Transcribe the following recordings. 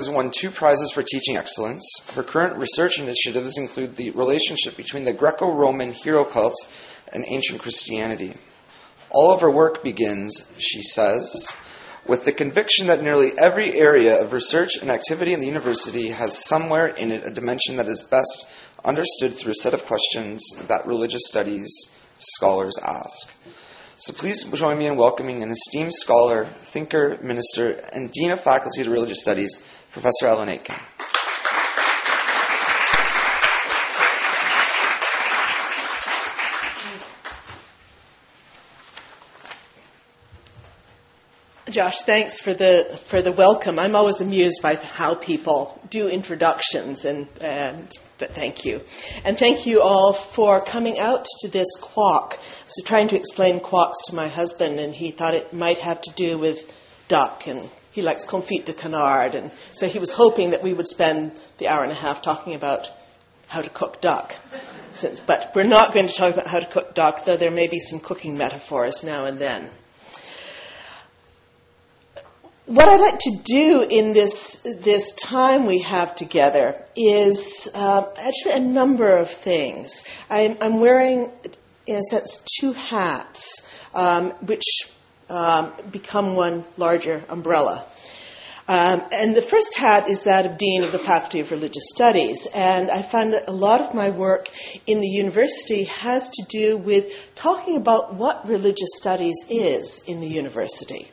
has won 2 prizes for teaching excellence. Her current research initiatives include the relationship between the Greco-Roman hero cult and ancient Christianity. All of her work begins, she says, with the conviction that nearly every area of research and activity in the university has somewhere in it a dimension that is best understood through a set of questions that religious studies scholars ask. So please join me in welcoming an esteemed scholar, thinker, minister, and Dean of Faculty of Religious Studies, Professor Ellen Aitken. Josh, thanks for the welcome. I'm always amused by how people do introductions, and thank you. And thank you all for coming out to this quack. I was trying to explain quacks to my husband, and he thought it might have to do with duck, and he likes confit de canard, and so he was hoping that we would spend the hour and a half talking about how to cook duck. But we're not going to talk about how to cook duck, though there may be some cooking metaphors now and then. What I'd like to do in this time we have together is actually a number of things. I'm wearing, in a sense, 2 hats, which become one larger umbrella. And the first hat is that of Dean of the Faculty of Religious Studies. And I find that a lot of my work in the university has to do with talking about what religious studies is in the university.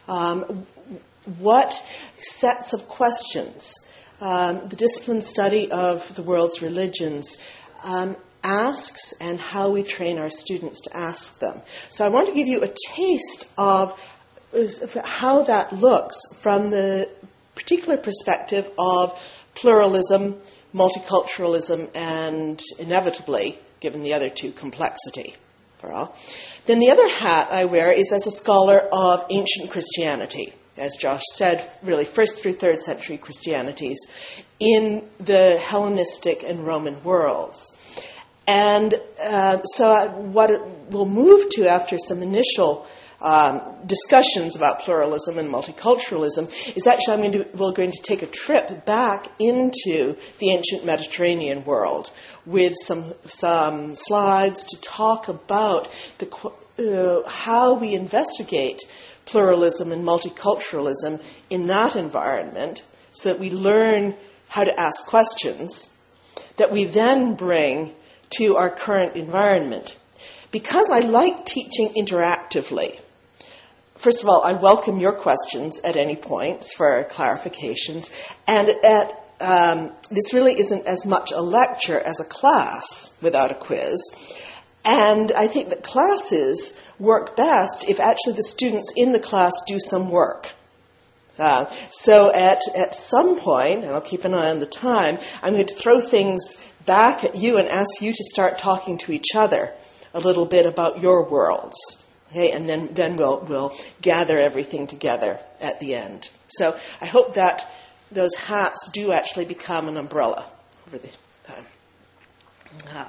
What sets of questions the discipline study of the world's religions asks, and how we train our students to ask them. So I want to give you a taste of how that looks from the particular perspective of pluralism, multiculturalism, and inevitably, given the other 2, complexity. Then the other hat I wear is as a scholar of ancient Christianity. As Josh said, really 1st through 3rd century Christianities in the Hellenistic and Roman worlds. And so what we'll move to after some initial discussions about pluralism and multiculturalism is actually we're going to take a trip back into the ancient Mediterranean world with some slides to talk about how we investigate pluralism and multiculturalism in that environment, so that we learn how to ask questions that we then bring to our current environment. Because I like teaching interactively, first of all, I welcome your questions at any points for clarifications, and this really isn't as much a lecture as a class without a quiz. And I think that classes work best if actually the students in the class do some work. So at some point, and I'll keep an eye on the time, I'm going to throw things back at you and ask you to start talking to each other a little bit about your worlds. Okay, and then we'll gather everything together at the end. So I hope that those hats do actually become an umbrella over the time.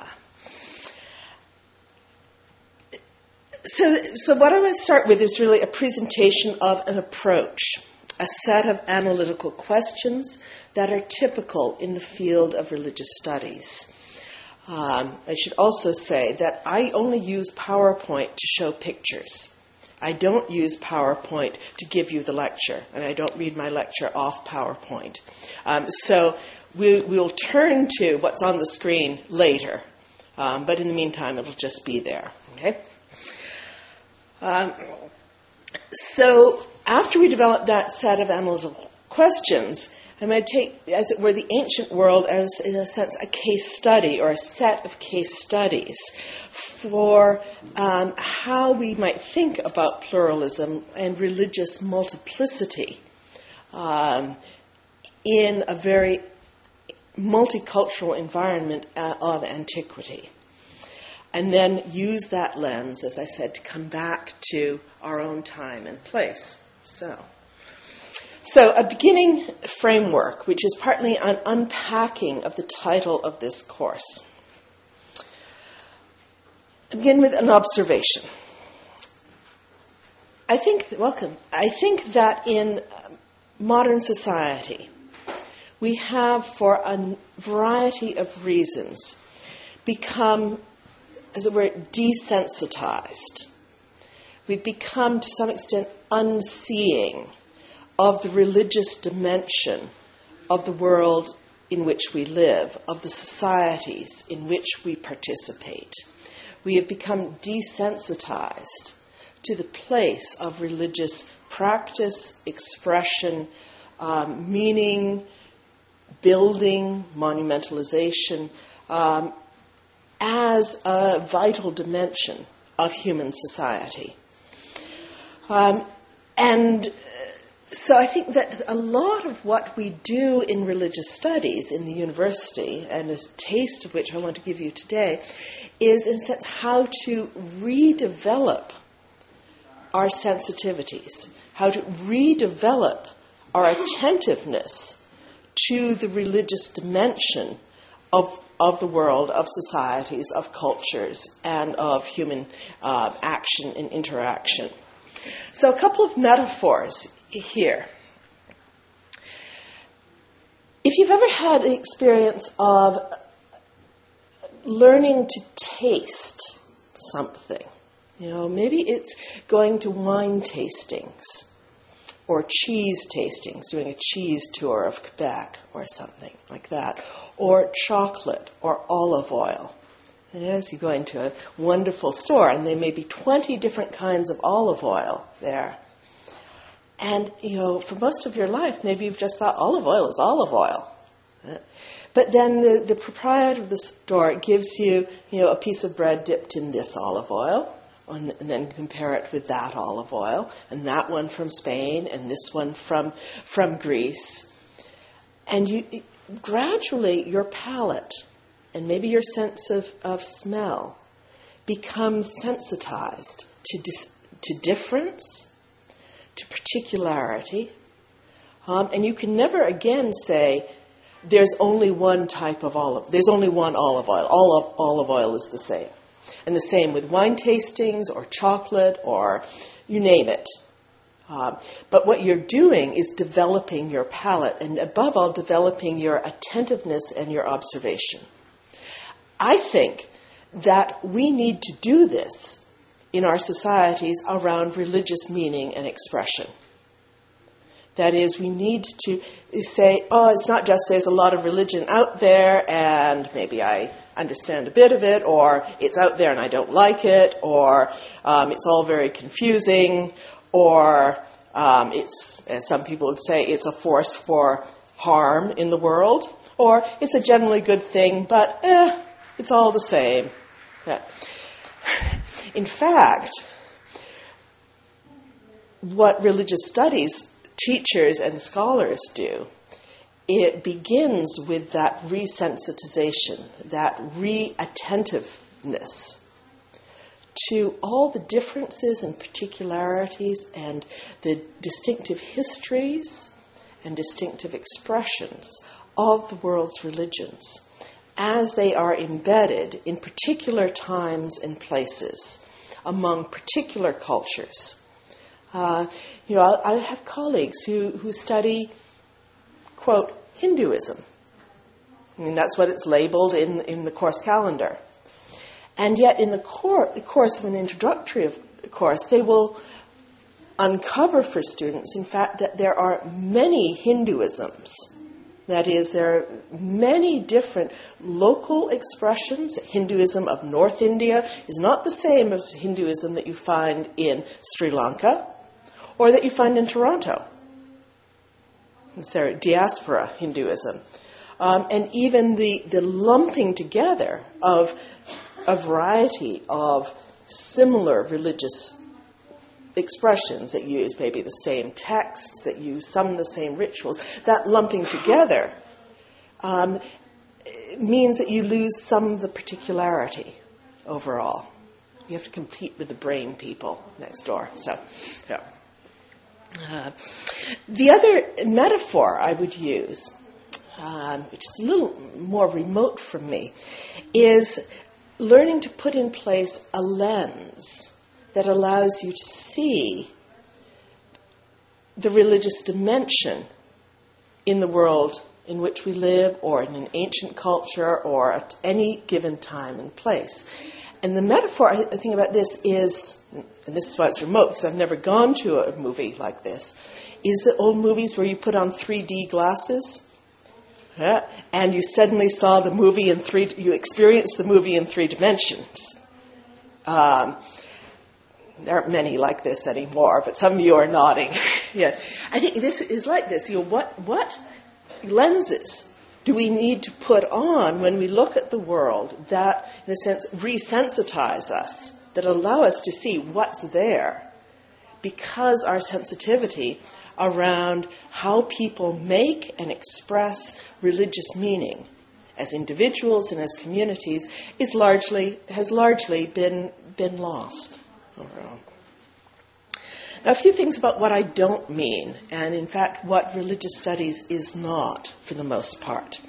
So what I want to start with is really a presentation of an approach, a set of analytical questions that are typical in the field of religious studies. I should also say that I only use PowerPoint to show pictures. I don't use PowerPoint to give you the lecture, and I don't read my lecture off PowerPoint. So we'll turn to what's on the screen later, but in the meantime, it'll just be there. Okay? So after we develop that set of analytical questions, I'm going to take, as it were, the ancient world as, in a sense, a case study or a set of case studies for how we might think about pluralism and religious multiplicity in a very multicultural environment of antiquity. And then use that lens, as I said, to come back to our own time and place. So a beginning framework, which is partly an unpacking of the title of this course. I begin with an observation. I think that in modern society, we have, for a variety of reasons, become, as it were, desensitized. We've become, to some extent, unseeing of the religious dimension of the world in which we live, of the societies in which we participate. We have become desensitized to the place of religious practice, expression, meaning, building, monumentalization, as a vital dimension of human society. And so I think that a lot of what we do in religious studies in the university, and a taste of which I want to give you today, is in a sense how to redevelop our sensitivities, how to redevelop our attentiveness to the religious dimension of the world, of societies, of cultures, and of human action and interaction. So a couple of metaphors here. If you've ever had the experience of learning to taste something, maybe it's going to wine tastings or cheese tastings, doing a cheese tour of Quebec or something like that, or chocolate or olive oil. Yes, you go into a wonderful store and there may be 20 different kinds of olive oil there. And, for most of your life, maybe you've just thought olive oil is olive oil. But then the proprietor of the store gives you, a piece of bread dipped in this olive oil, and then compare it with that olive oil, and that one from Spain, and this one from Greece. And gradually your palate, and maybe your sense of smell, becomes sensitized to difference, to particularity, and you can never again say, there's only one type of olive, there's only one olive oil. All olive oil is the same. And the same with wine tastings or chocolate or you name it. But what you're doing is developing your palate and above all developing your attentiveness and your observation. I think that we need to do this in our societies around religious meaning and expression. That is, we need to say, it's not just there's a lot of religion out there and maybe I understand a bit of it, or it's out there and I don't like it, or it's all very confusing, or it's, as some people would say, it's a force for harm in the world, or it's a generally good thing, but it's all the same. Yeah. In fact, what religious studies teachers and scholars do, it begins with that resensitization, that re-attentiveness to all the differences and particularities and the distinctive histories and distinctive expressions of the world's religions as they are embedded in particular times and places among particular cultures. I have colleagues who study, quote, Hinduism. I mean, that's what it's labeled in the course calendar. And yet in the course of an introductory course, they will uncover for students, in fact, that there are many Hinduisms. That is, there are many different local expressions. Hinduism of North India is not the same as Hinduism that you find in Sri Lanka or that you find in Toronto. Sorry, diaspora Hinduism. And even the lumping together of a variety of similar religious expressions that use maybe the same texts, that use some of the same rituals, that lumping together means that you lose some of the particularity overall. You have to compete with the brain people next door. So, yeah. The other metaphor I would use, which is a little more remote from me, is learning to put in place a lens that allows you to see the religious dimension in the world in which we live, or in an ancient culture, or at any given time and place. And the metaphor I think about this is, and this is why it's remote, because I've never gone to a movie like this, is the old movies where you put on 3D glasses, and you suddenly saw the movie in you experienced the movie in 3 dimensions. There aren't many like this anymore, but some of you are nodding. Yeah, I think this is like this. What lenses do we need to put on when we look at the world that, in a sense, resensitize us, that allow us to see what's there? Because our sensitivity around how people make and express religious meaning as individuals and as communities has largely been lost overall. Now, a few things about what I don't mean, and in fact what religious studies is not for the most part.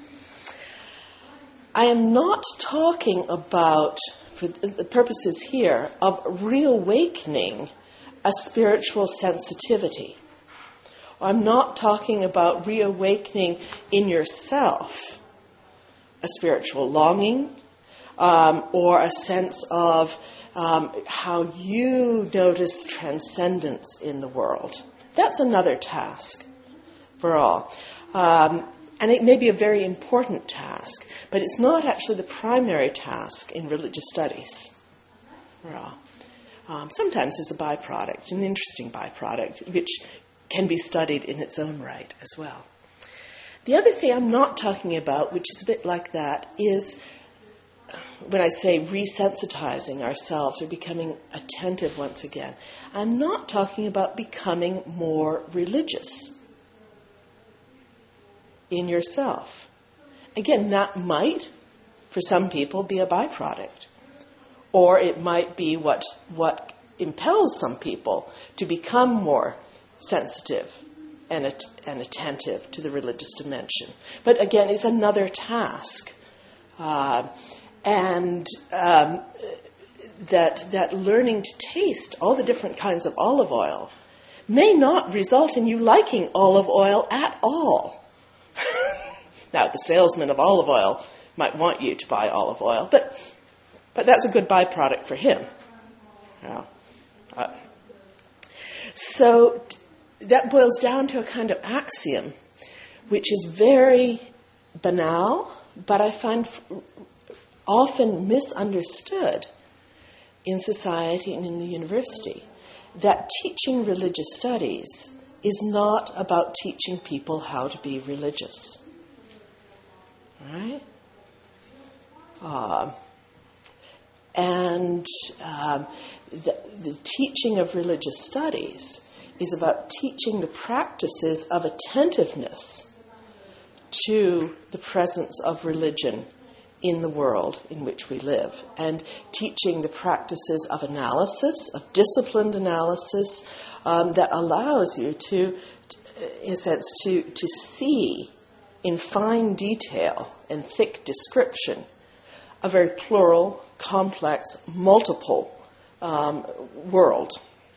I am not talking about, for the purposes here, of reawakening a spiritual sensitivity. I'm not talking about reawakening in yourself a spiritual longing or a sense of how you notice transcendence in the world. That's another task for all. And it may be a very important task, but it's not actually the primary task in religious studies for all. Sometimes it's a byproduct, an interesting byproduct, which can be studied in its own right as well. The other thing I'm not talking about, which is a bit like that, is when I say resensitizing ourselves or becoming attentive once again, I'm not talking about becoming more religious in yourself. Again, that might, for some people, be a byproduct. Or it might be what impels some people to become more sensitive and attentive to the religious dimension. But again, it's another task. That learning to taste all the different kinds of olive oil may not result in you liking olive oil at all. Now, the salesman of olive oil might want you to buy olive oil, but that's a good byproduct for him. So that boils down to a kind of axiom, which is very banal, but I find often misunderstood in society and in the university, that teaching religious studies is not about teaching people how to be religious. Right? The teaching of religious studies is about teaching the practices of attentiveness to the presence of religion in the world in which we live, and teaching the practices of analysis, of disciplined analysis, that allows you to, in a sense, to see in fine detail and thick description a very plural, complex, multiple world.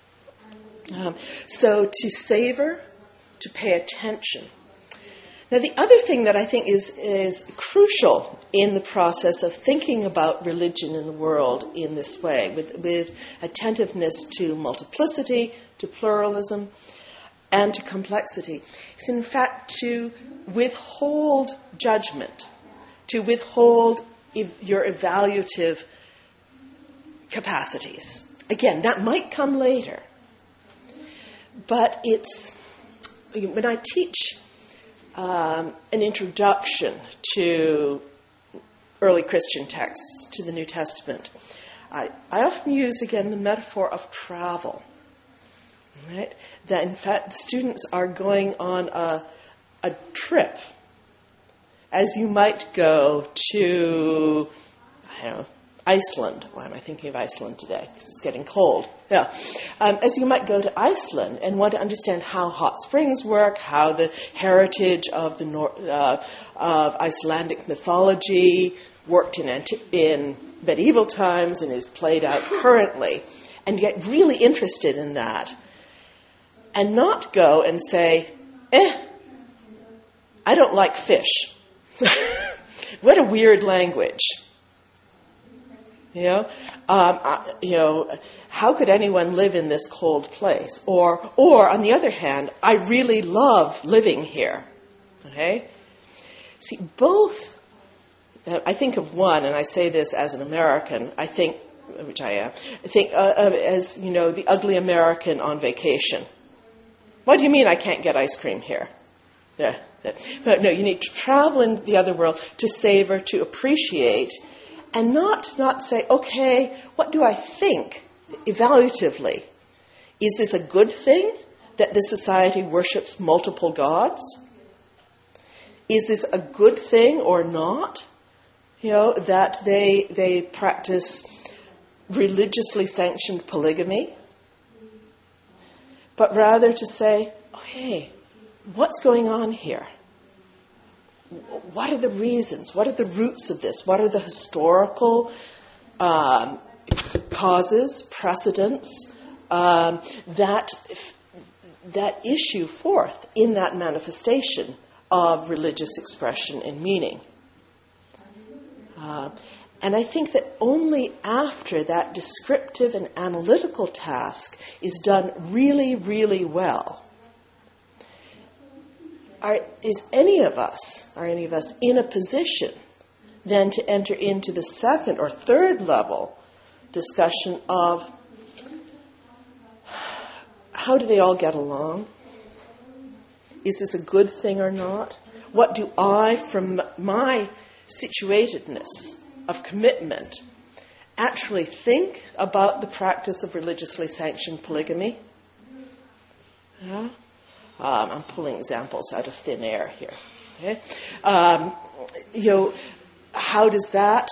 So to savor, to pay attention. Now, the other thing that I think is crucial in the process of thinking about religion in the world in this way, with attentiveness to multiplicity, to pluralism, and to complexity, is in fact to withhold judgment, to withhold your evaluative capacities. Again, that might come later, but it's, when I teach an introduction to early Christian texts, to the New Testament, I often use, again, the metaphor of travel. Right? That, in fact, the students are going on a trip, as you might go to, I don't know, Iceland. Why am I thinking of Iceland today? Because it's getting cold. Yeah. As you might go to Iceland and want to understand how hot springs work, how the heritage of of Icelandic mythology worked in medieval times and is played out currently, and get really interested in that, and not go and say, I don't like fish. What a weird language. How could anyone live in this cold place? Or on the other hand, I really love living here. Okay? See, both, I think of one, and I say this as an American, which I am, I think as, the ugly American on vacation. What do you mean I can't get ice cream here? Yeah. But no, you need to travel in the other world to savor, to appreciate, and not say, okay, what do I think evaluatively? Is this a good thing that this society worships multiple gods? Is this a good thing or not? That they practice religiously sanctioned polygamy? But rather to say, okay, what's going on here? What are the reasons? What are the roots of this? What are the historical causes, precedents that issue forth in that manifestation of religious expression and meaning? And I think that only after that descriptive and analytical task is done really, really well, are any of us in a position then to enter into the second or third level discussion of how do they all get along? Is this a good thing or not? What do I, from my situatedness of commitment, actually think about the practice of religiously sanctioned polygamy? Yeah? I'm pulling examples out of thin air here. Okay? How does that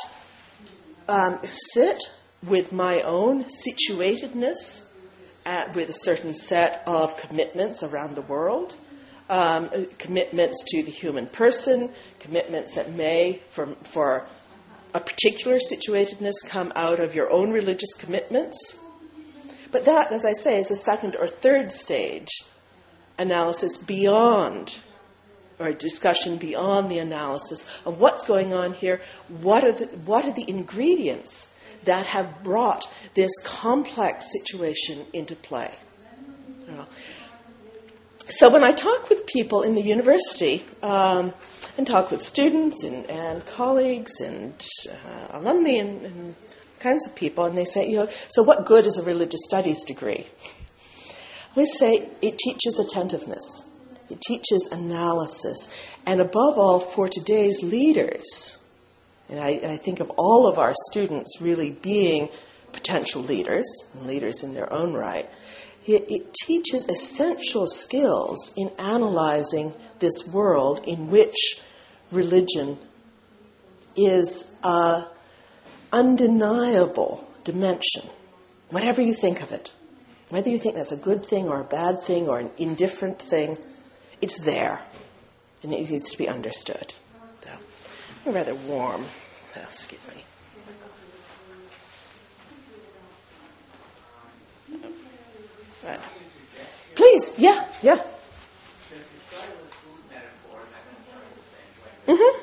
sit with my own situatedness with a certain set of commitments around the world? Commitments to the human person, commitments that may, for a particular situatedness, come out of your own religious commitments. But that, as I say, is a second or third stage analysis beyond, or discussion beyond the analysis of what's going on here, what are the ingredients that have brought this complex situation into play. So when I talk with people in the university, and talk with students and colleagues and alumni and kinds of people, and they say, so what good is a religious studies degree? We say it teaches attentiveness, it teaches analysis, and above all, for today's leaders, and I think of all of our students really being potential leaders, and leaders in their own right, it teaches essential skills in analyzing this world in which religion is an undeniable dimension, whatever you think of it. Whether you think that's a good thing or a bad thing or an indifferent thing, it's there, and it needs to be understood. So, I'm rather warm. Oh, excuse me. Right. Please, yeah. Mm-hmm.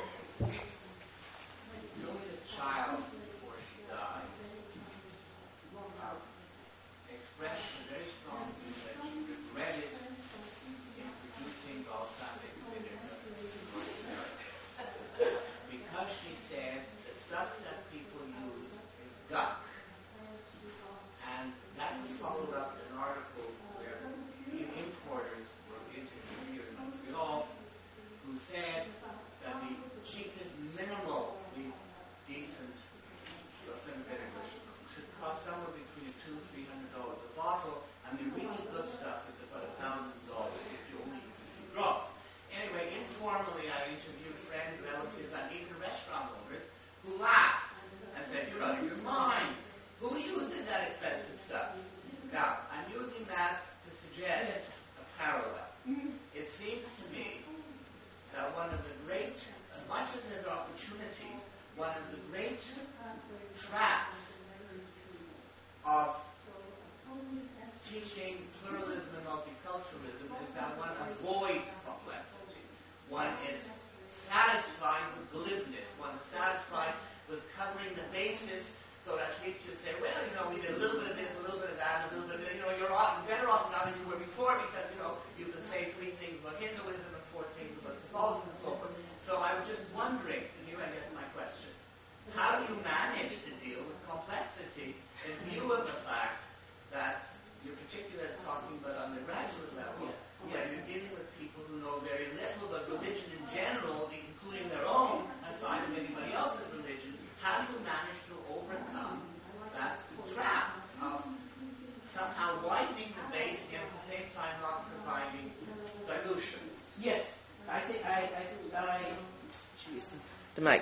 Teaching pluralism and multiculturalism is that one avoids complexity. one is satisfied with glibness. One is satisfied with covering the basis, so that you just say, well, we did a little bit of this, a little bit of that, a little bit of this. You're better off now than you were before because, you can say 3 things about Hinduism and 4 things about Catholicism and so forth. So I was just wondering, and you, I guess, my question, how do you manage to deal with complexity in view of the fact that you're particularly talking about undergraduate level, where you're dealing with people who know very little about religion in general, including their own, aside from anybody else's religion? How do you manage to overcome that trap of somehow widening the base and at the same time not providing dilution? Yes, I think the mic.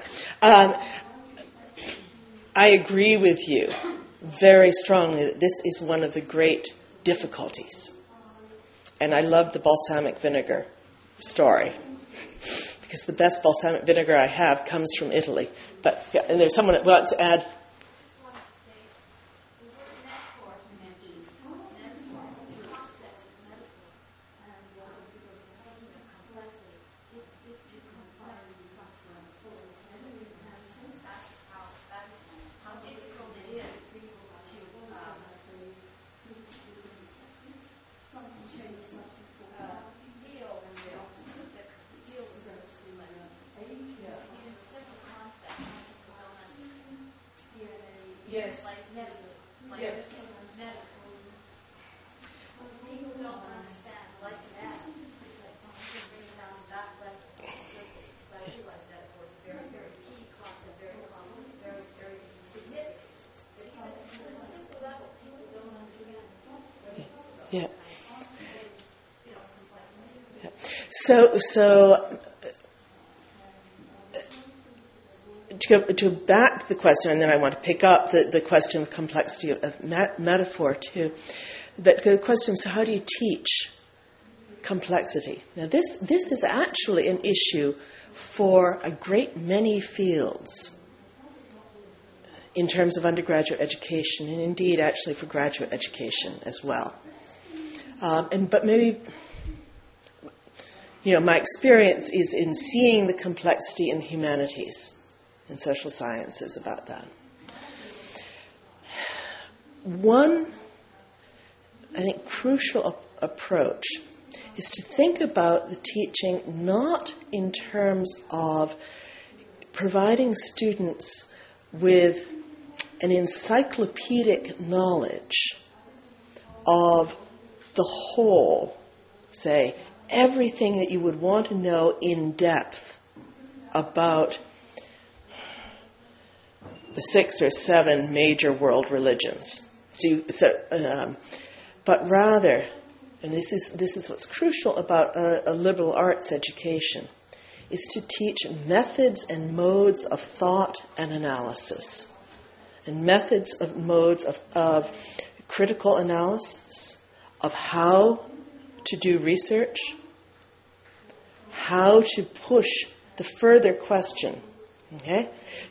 I agree with you very strongly that this is one of the great difficulties. And I love the balsamic vinegar story, because the best balsamic vinegar I have comes from Italy. But yeah, and there's someone that wants to add. Yes. Yes. People don't understand like that. It's like bring it down to that level. But I feel like that was a very, very key concept, very common, very, very significant. But even at the simple level, people don't understand. Yeah. Complexity. Yeah. So to back the question, and then I want to pick up the question of complexity of metaphor too. But the question is, how do you teach complexity? Now, this is actually an issue for a great many fields in terms of undergraduate education, and indeed, actually, for graduate education as well. But maybe, my experience is in seeing the complexity in the humanities and social sciences about that. One, I think, crucial approach is to think about the teaching not in terms of providing students with an encyclopedic knowledge of the whole, say, everything that you would want to know in depth about the 6 or 7 major world religions. But rather, and this is what's crucial about a liberal arts education, is to teach methods and modes of thought and analysis, and modes of critical analysis, of how to do research, how to push the further question. Okay,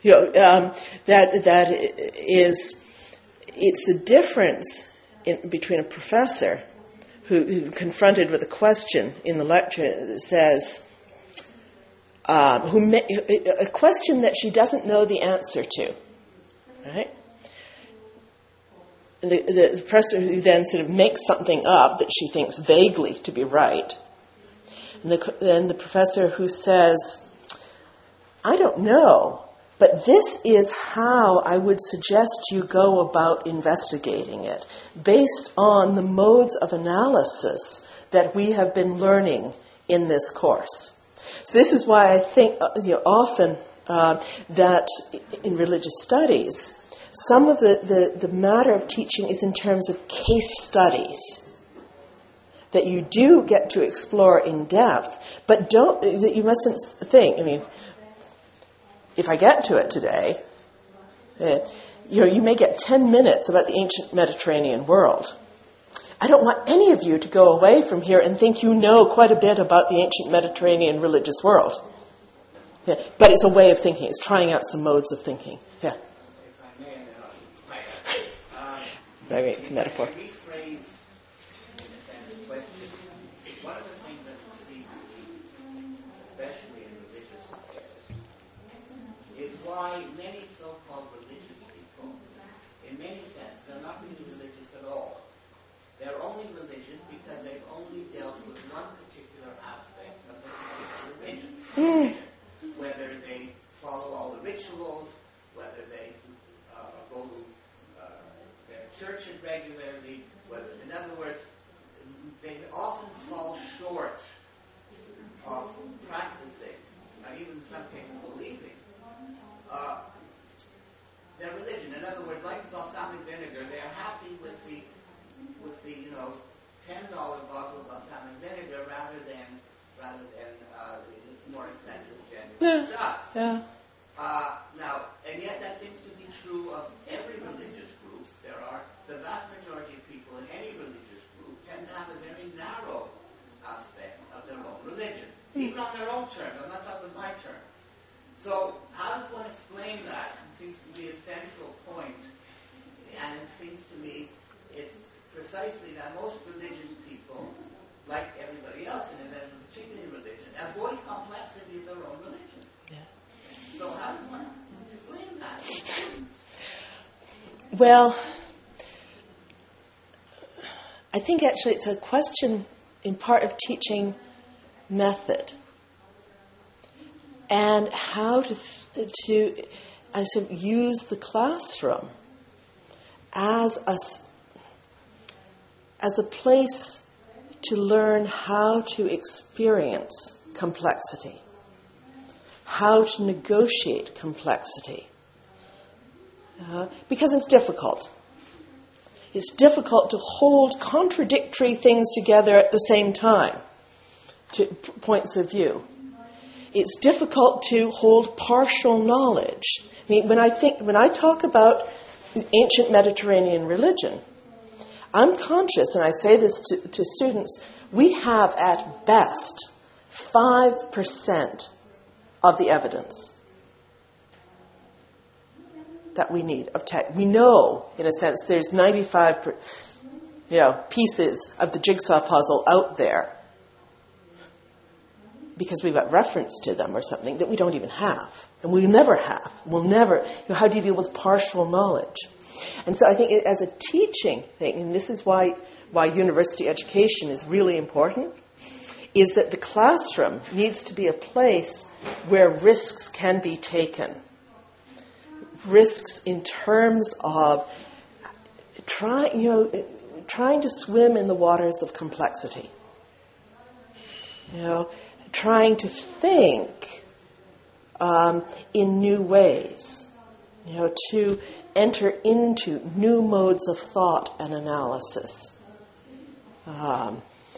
that is, it's the difference between a professor who confronted with a question in the lecture says, a question that she doesn't know the answer to, right? And the professor who then sort of makes something up that she thinks vaguely to be right, and then the professor who says, I don't know, but this is how I would suggest you go about investigating it, based on the modes of analysis that we have been learning in this course. So this is why I think often that in religious studies, some of the matter of teaching is in terms of case studies that you do get to explore in depth, but you mustn't think, if I get to it today, you may get 10 minutes about the ancient Mediterranean world. I don't want any of you to go away from here and think you know quite a bit about the ancient Mediterranean religious world. Yeah, but it's a way of thinking. It's trying out some modes of thinking. Yeah. If I may interrupt. It's a metaphor. Rephrase, in a sense, the question. One of the things that intrigues me, why many so-called religious people, in many sense, they're not really religious at all. They're only religious because they've only dealt with one particular aspect of the particular religion. Whether they follow all the rituals, whether they go to their churches regularly, whether, in other words, they often fall short of practicing, and even in some cases believing, their religion. In other words, like balsamic vinegar, they are happy with the $10 bottle of balsamic vinegar rather than it's more expensive genuine stuff. Yeah. Now, and yet that seems to be true of every religious group. The vast majority of people in any religious group tend to have a very narrow aspect of their own religion, even on their own terms. I'm not talking my terms. So how does one explain that? It seems to be a central point, and it seems to me it's precisely that most religious people, like everybody else in a particular religion, avoid complexity of their own religion. Yeah. So how does one explain that? Well, I think actually it's a question in part of teaching method and how to use the classroom as a place to learn how to experience complexity, how to negotiate complexity. Because it's difficult. It's difficult to hold contradictory things together at the same time, to points of view. It's difficult to hold partial knowledge. I mean, when I talk about ancient Mediterranean religion, I'm conscious, and I say this to students, we have at best 5% of the evidence that we need of text. We know, in a sense, there's 95 pieces of the jigsaw puzzle out there because we've got reference to them or something that we don't even have. And we'll never have. We'll never. How do you deal with partial knowledge? And so I think as a teaching thing, and this is why university education is really important, is that the classroom needs to be a place where risks can be taken. Risks in terms of trying to swim in the waters of complexity. Trying to think in new ways. To enter into new modes of thought and analysis. And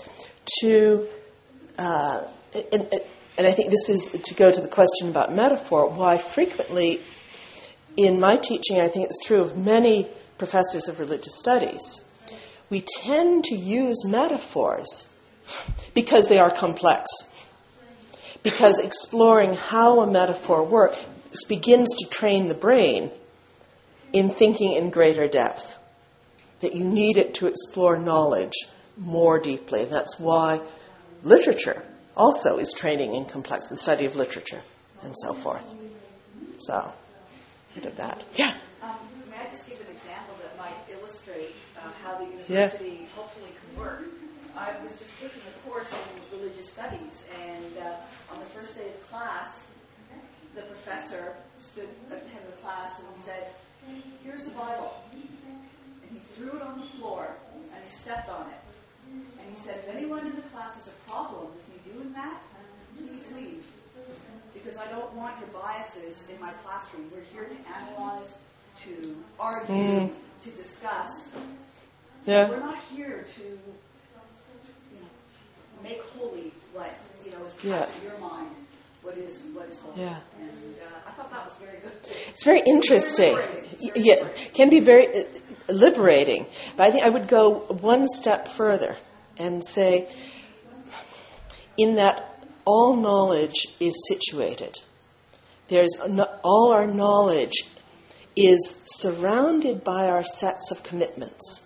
I think this is to go to the question about metaphor, why frequently in my teaching, I think it's true of many professors of religious studies, we tend to use metaphors because they are complex. Because exploring how a metaphor works begins to train the brain in thinking in greater depth. That you need it to explore knowledge more deeply. And that's why literature also is training in complexity, the study of literature and so forth. So, bit of that. Yeah? May I just give an example that might illustrate how the university hopefully can work? I was just taking a course in religious studies, and on the first day of class, the professor stood at the head of the class and said, "Here's the Bible." And he threw it on the floor, and he stepped on it. And he said, "If anyone in the class has a problem with me doing that, please leave. Because I don't want your biases in my classroom. We're here to analyze, to argue, to discuss. Yeah. We're not here to make holy what is perhaps in your mind what is holy." Yeah. And I thought that was very good. It's very interesting. Can be very liberating. But I think I would go one step further and say, in that all knowledge is situated. All our knowledge is surrounded by our sets of commitments.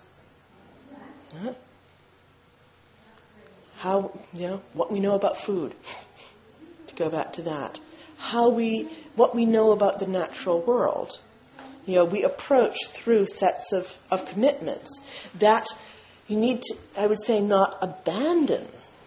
How, what we know about food, to go back to that. what we know about the natural world. We approach through sets of commitments that you need to, I would say, not abandon,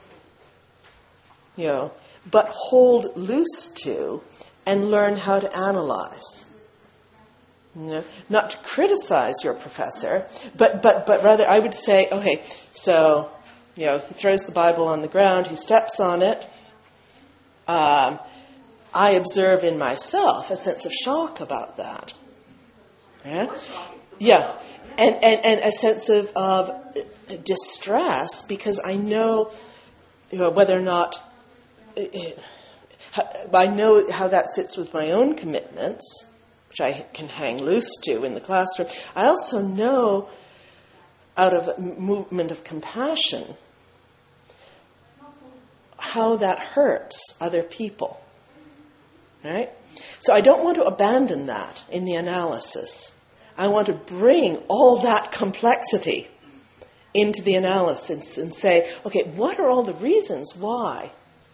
but hold loose to and learn how to analyze. Not to criticize your professor, but rather I would say, okay, so, he throws the Bible on the ground, he steps on it. I observe in myself a sense of shock about that. Yeah. And a sense of distress, because I know, whether or not, I know how that sits with my own commitments, which I can hang loose to in the classroom. I also know, out of a movement of compassion, how that hurts other people. Right? So I don't want to abandon that in the analysis. I want to bring all that complexity into the analysis and say, okay, what are all the reasons why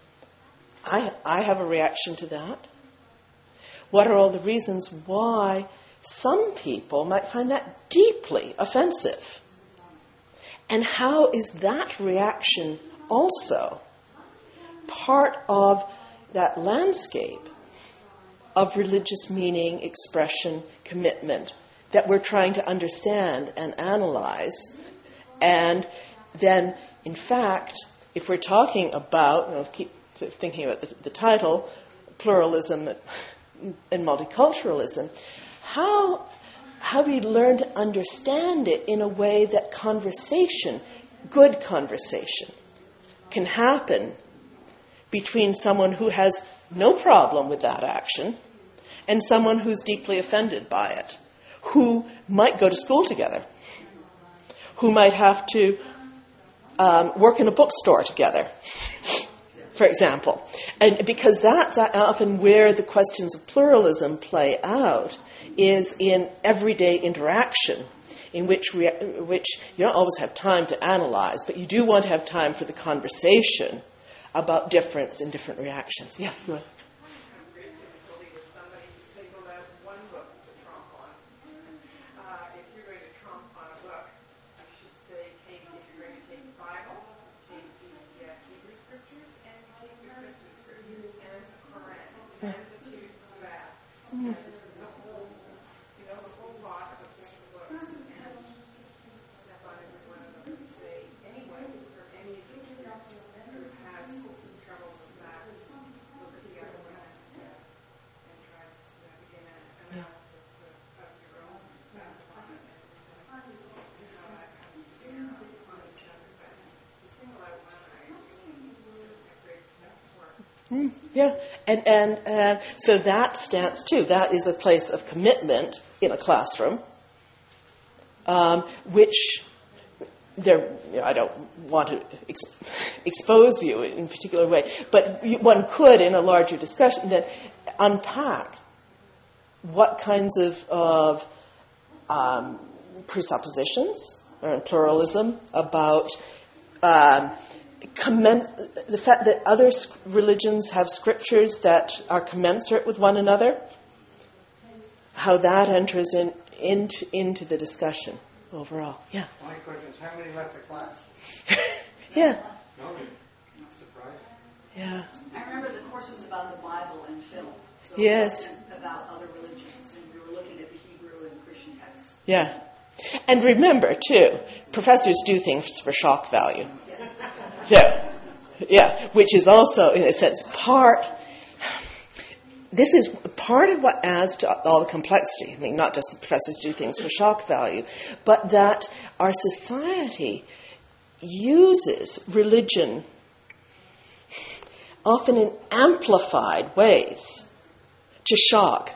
I have a reaction to that? What are all the reasons why some people might find that deeply offensive? And how is that reaction also part of that landscape of religious meaning, expression, commitment that we're trying to understand and analyze? And then, in fact, if we're talking about, keep thinking about the title, pluralism and multiculturalism, how we learn to understand it in a way that conversation, good conversation, can happen between someone who has no problem with that action and someone who's deeply offended by it, who might go to school together, who might have to work in a bookstore together, for example. And because that's often where the questions of pluralism play out, is in everyday interaction, in which you don't always have time to analyze, but you do want to have time for the conversation about difference in different reactions. Yeah, go ahead. Yeah, and so that stance too, that is a place of commitment in a classroom, which there, I don't want to expose you in a particular way, but one could, in a larger discussion, then unpack what kinds of presuppositions or in pluralism about the fact that other religions have scriptures that are commensurate with one another, how that enters into the discussion overall. Yeah. My question is, how many left the class? Yeah. Nobody. Not surprised. Yeah. I remember the course was about the Bible and film. So Yes. It wasn't about other religions, and we were looking at the Hebrew and Christian texts. Yeah. And remember, too, professors do things for shock value. Yeah. Yeah. Which is also, in a sense, this is part of what adds to all the complexity. I mean, not just that professors do things for shock value, but that our society uses religion often in amplified ways to shock,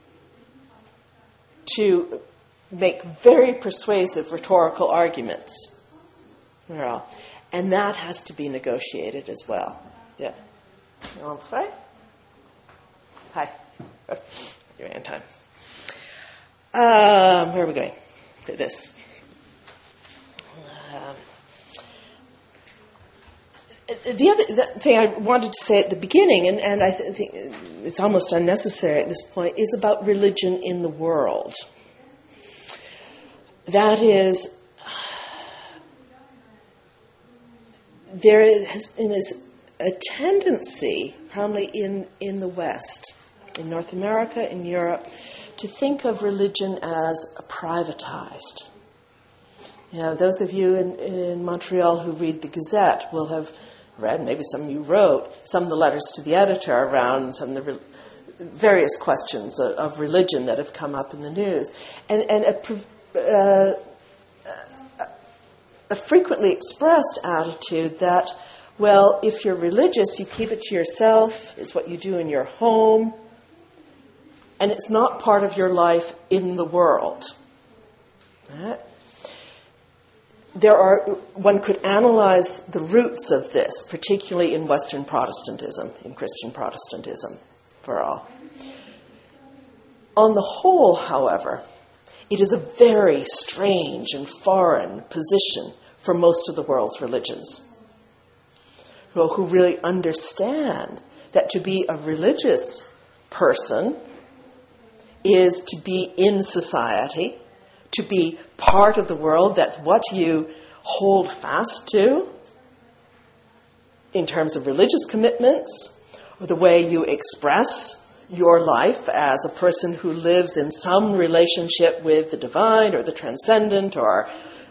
to make very persuasive rhetorical arguments. And that has to be negotiated as well. Yeah. Entree? Hi. You're in time. Where are we going? This. The other thing I wanted to say at the beginning, and I think it's almost unnecessary at this point, is about religion in the world. That is, there has been a tendency, probably in the West, in North America, in Europe, to think of religion as privatized. Those of you in Montreal who read the Gazette will have read, maybe some of you wrote, some of the letters to the editor around some of the various questions of religion that have come up in the news. And a frequently expressed attitude that, well, if you're religious, you keep it to yourself, it's what you do in your home, and it's not part of your life in the world. Right? One could analyze the roots of this, particularly in Western Protestantism, in Christian Protestantism, for all. On the whole, however, it is a very strange and foreign position for most of the world's religions, who really understand that to be a religious person is to be in society, to be part of the world, that what you hold fast to in terms of religious commitments, or the way you express your life as a person who lives in some relationship with the divine or the transcendent, or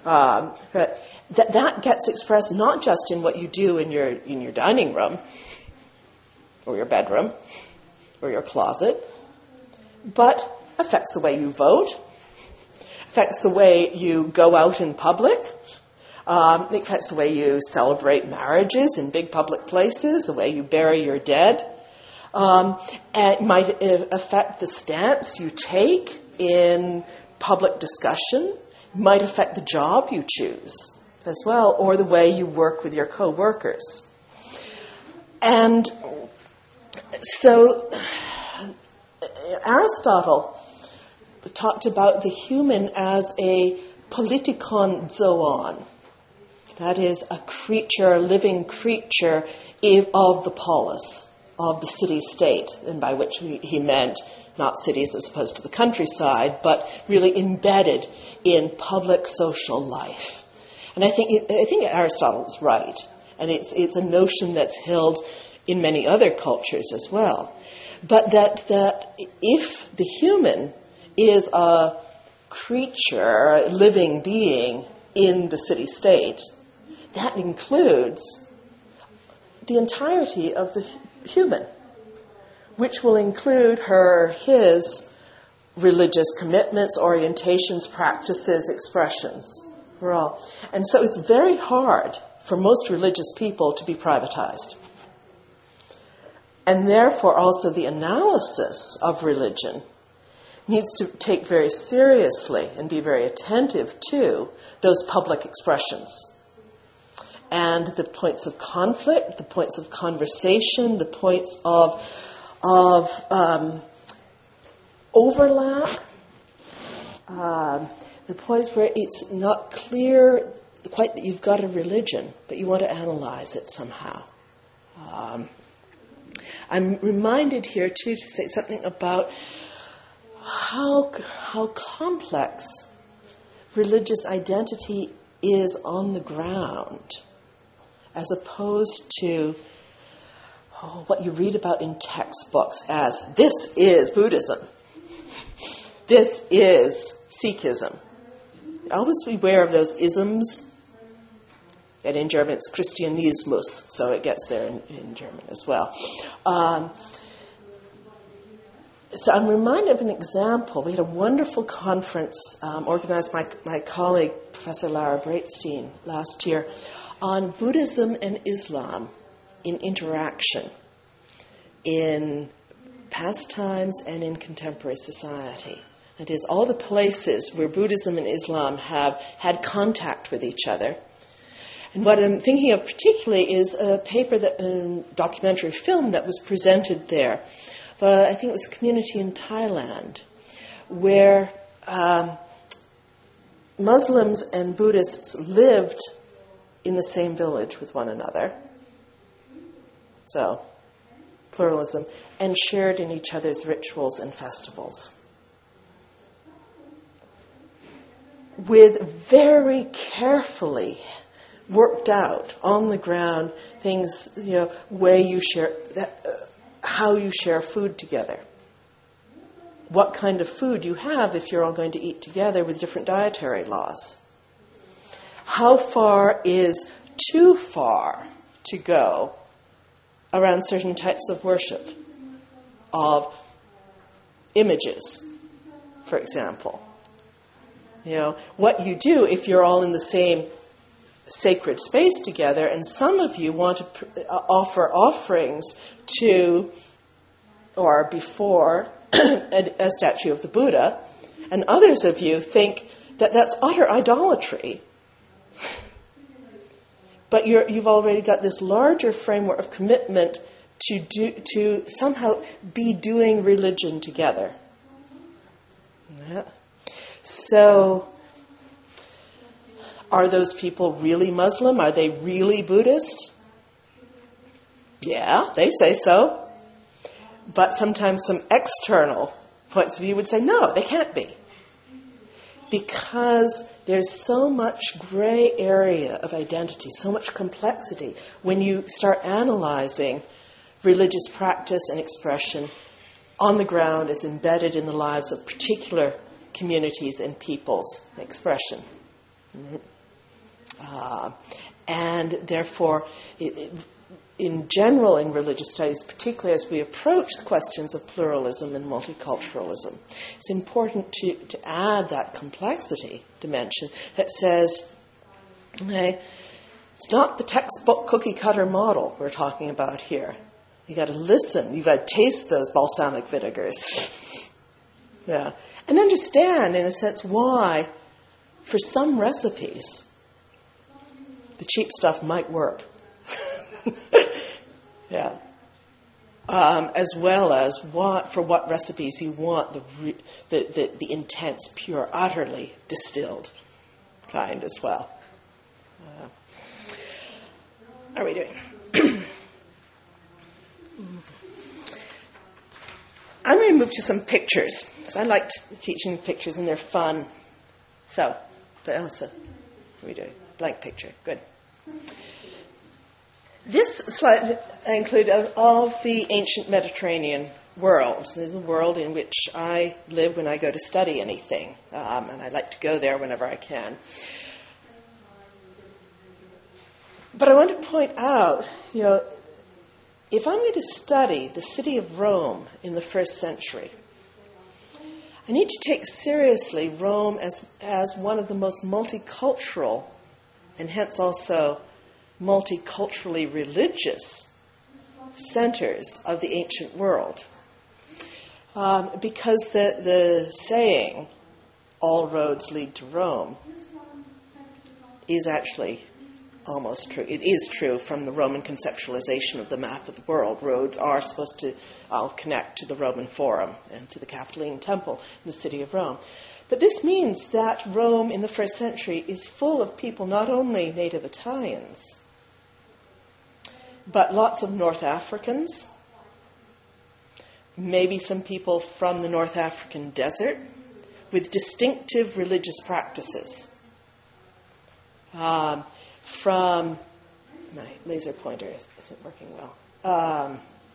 that gets expressed not just in what you do in your dining room, or your bedroom, or your closet, but affects the way you vote, affects the way you go out in public. It affects the way you celebrate marriages in big public places, the way you bury your dead. And it might affect the stance you take in public discussion. It might affect the job you choose as well, or the way you work with your co-workers. And so Aristotle talked about the human as a politikon zoon. That is, a creature, a living creature of the polis, of the city-state, and by which he meant not cities as opposed to the countryside, but really embedded in public social life. And I think Aristotle was right, and it's a notion that's held in many other cultures as well. But that if the human is a creature, a living being in the city-state, that includes the entirety of the human, which will include his religious commitments, orientations, practices, expressions, for all. And so it's very hard for most religious people to be privatized. And therefore also the analysis of religion needs to take very seriously and be very attentive to those public expressions. And the points of conflict, the points of conversation, the points of overlap, the points where it's not clear quite that you've got a religion, but you want to analyze it somehow. I'm reminded here, too, to say something about how complex religious identity is on the ground, as opposed to what you read about in textbooks as, this is Buddhism, this is Sikhism. Always beware of those isms. And in German it's Christianismus, so it gets there in German as well. So I'm reminded of an example. We had a wonderful conference organized by my colleague, Professor Lara Breitstein, last year on Buddhism and Islam in interaction in past times and in contemporary society. That is, all the places where Buddhism and Islam have had contact with each other. And what I'm thinking of particularly is a paper, a documentary film that was presented there. I think it was a community in Thailand where Muslims and Buddhists lived in the same village with one another, So, pluralism, and shared in each other's rituals and festivals. With very carefully worked out on the ground things, way you share, how you share food together. What kind of food you have if you're all going to eat together with different dietary laws. How far is too far to go around certain types of worship, of images, for example. What you do if you're all in the same sacred space together, and some of you want to offer offerings to or before a statue of the Buddha, and others of you think that that's utter idolatry. But you've already got this larger framework of commitment to somehow be doing religion together. Yeah. So, are those people really Muslim? Are they really Buddhist? Yeah, they say so. But sometimes some external points of view would say, no, they can't be. Because there's so much gray area of identity, so much complexity when you start analyzing religious practice and expression on the ground as embedded in the lives of particular communities and people's expression. And therefore, in general in religious studies, particularly as we approach the questions of pluralism and multiculturalism, it's important to add that complexity dimension that says, okay, it's not the textbook cookie-cutter model we're talking about here. You've got to listen. You've got to taste those balsamic vinegars. Yeah. And understand, in a sense, why, for some recipes, the cheap stuff might work. Yeah. As well as for what recipes you want the intense, pure, utterly distilled kind as well. How are we doing? I'm going to move to some pictures, because I like teaching pictures and they're fun. So, but Elsa, what are we doing? Blank picture. Good. This slide I include of the ancient Mediterranean world. So this is a world in which I live when I go to study anything, and I like to go there whenever I can. But I want to point out, if I'm going to study the city of Rome in the first century, I need to take seriously Rome as one of the most multicultural, and hence also multiculturally religious centers of the ancient world. Because the saying, all roads lead to Rome, is actually almost true. It is true from the Roman conceptualization of the map of the world. Roads are supposed to all connect to the Roman Forum and to the Capitoline Temple in the city of Rome. But this means that Rome in the first century is full of people, not only native Italians, but lots of North Africans, maybe some people from the North African desert, with distinctive religious practices. From, my laser pointer isn't working well,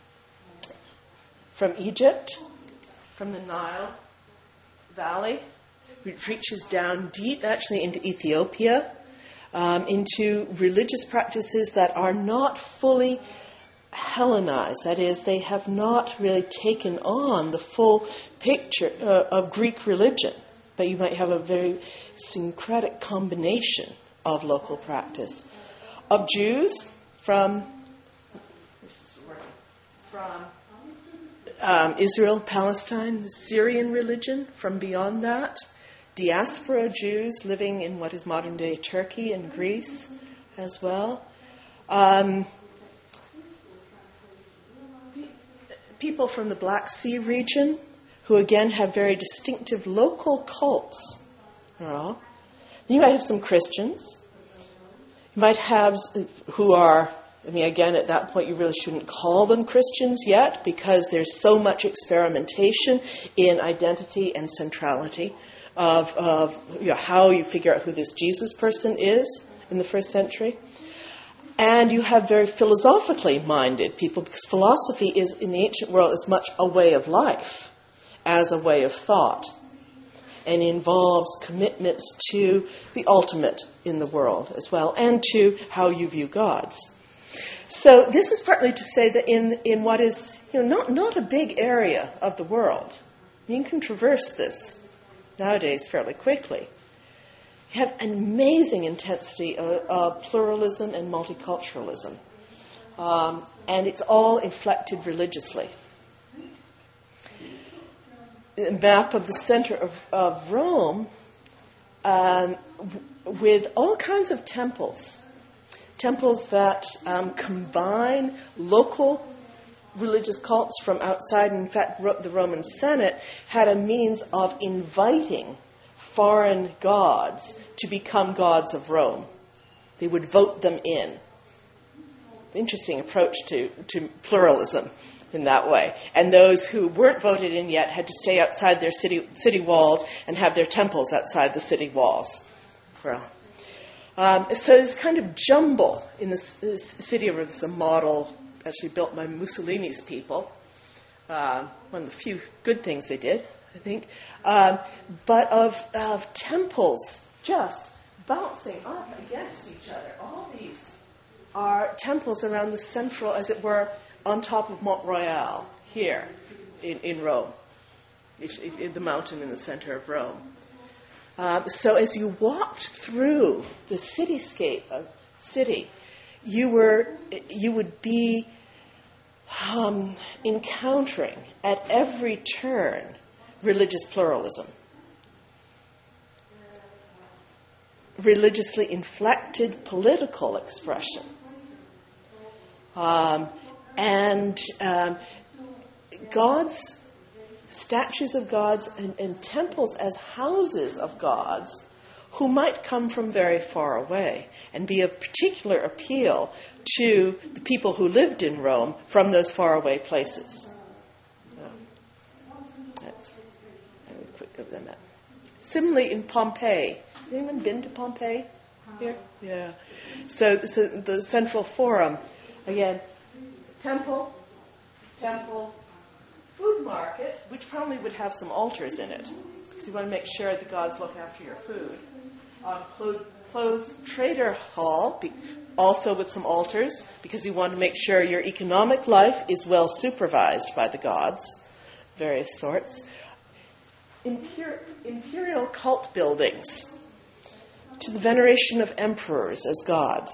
from Egypt, from the Nile Valley, which reaches down deep, actually into Ethiopia, into religious practices that are not fully Hellenized. That is, they have not really taken on the full picture of Greek religion, but you might have a very syncretic combination of local practice. Of Jews from Israel, Palestine, the Syrian religion from beyond that, diaspora Jews living in what is modern-day Turkey and Greece as well. People from the Black Sea region who again have very distinctive local cults. You might have some Christians. You might have who are I mean, again, at that point, you really shouldn't call them Christians yet because there's so much experimentation in identity and centrality of how you figure out who this Jesus person is in the first century. And you have very philosophically minded people, because philosophy is, in the ancient world, as much a way of life as a way of thought, and involves commitments to the ultimate in the world as well, and to how you view gods. So this is partly to say that in what is not a big area of the world, you can traverse this nowadays fairly quickly. You have an amazing intensity of pluralism and multiculturalism, and it's all inflected religiously. The map of the center of Rome with all kinds of temples that combine local religious cults from outside. In fact, the Roman Senate had a means of inviting foreign gods to become gods of Rome. They would vote them in. Interesting approach to pluralism in that way. And those who weren't voted in yet had to stay outside their city walls and have their temples outside the city walls. Well, so this kind of jumble in the city of Rome. This is a model actually built by Mussolini's people. One of the few good things they did, I think. But of temples just bouncing up against each other. All these are temples around the central, as it were, on top of Mont Royal, here in Rome, in the mountain in the center of Rome. So as you walked through the cityscape of city, you would be encountering at every turn religious pluralism, religiously inflected political expression, and gods, statues of gods, and temples as houses of gods who might come from very far away and be of particular appeal to the people who lived in Rome from those faraway places. Similarly, in Pompeii. Has anyone been to Pompeii here? Yeah. So the Central Forum, again, temple, food market, which probably would have some altars in it, because you want to make sure the gods look after your food. Clothes trader hall, also with some altars, because you want to make sure your economic life is well supervised by the gods, various sorts. Imperial cult buildings, to the veneration of emperors as gods.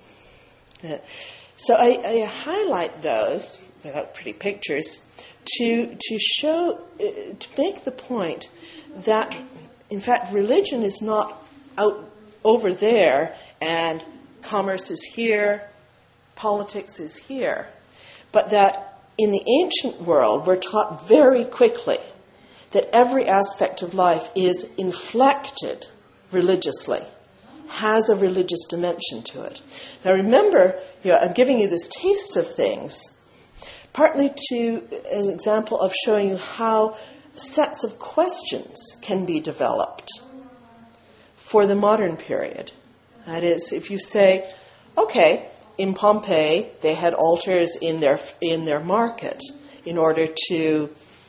So I highlight those without pretty pictures to show, to make the point that, in fact, religion is not out over there and commerce is here, politics is here, but that in the ancient world we're taught very quickly that every aspect of life is inflected religiously, has a religious dimension to it. Now remember, I'm giving you this taste of things, partly as an example of showing you how sets of questions can be developed for the modern period. That is, if you say, okay, in Pompeii they had altars in their market in order to,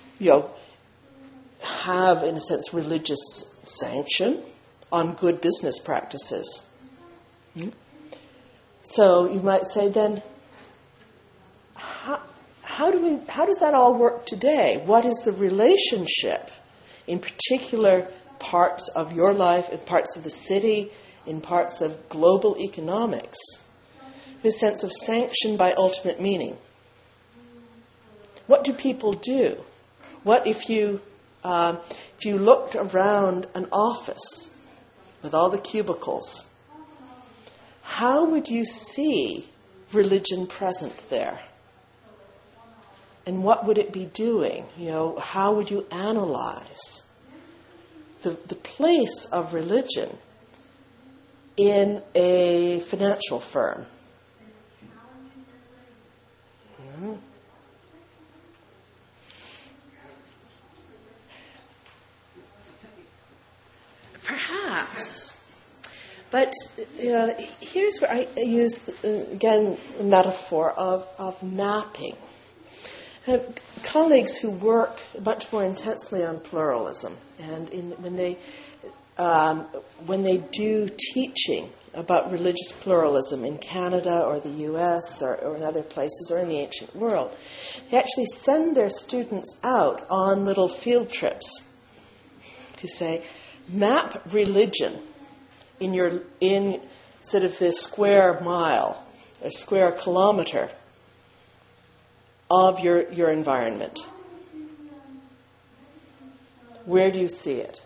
have, in a sense, religious sanction on good business practices. So you might say, then, how does that all work today? What is the relationship in particular parts of your life, in parts of the city, in parts of global economics? This sense of sanction by ultimate meaning. What do people do? What if you looked around an office with all the cubicles, how would you see religion present there? And what would it be doing? How would you analyze the place of religion in a financial firm? Perhaps. But here's where I use, again, the metaphor of mapping. I have colleagues who work much more intensely on pluralism, and when they do teaching about religious pluralism in Canada or the US or in other places or in the ancient world, they actually send their students out on little field trips to say, map religion in sort of the square mile, a square kilometer of your environment. Where do you see it?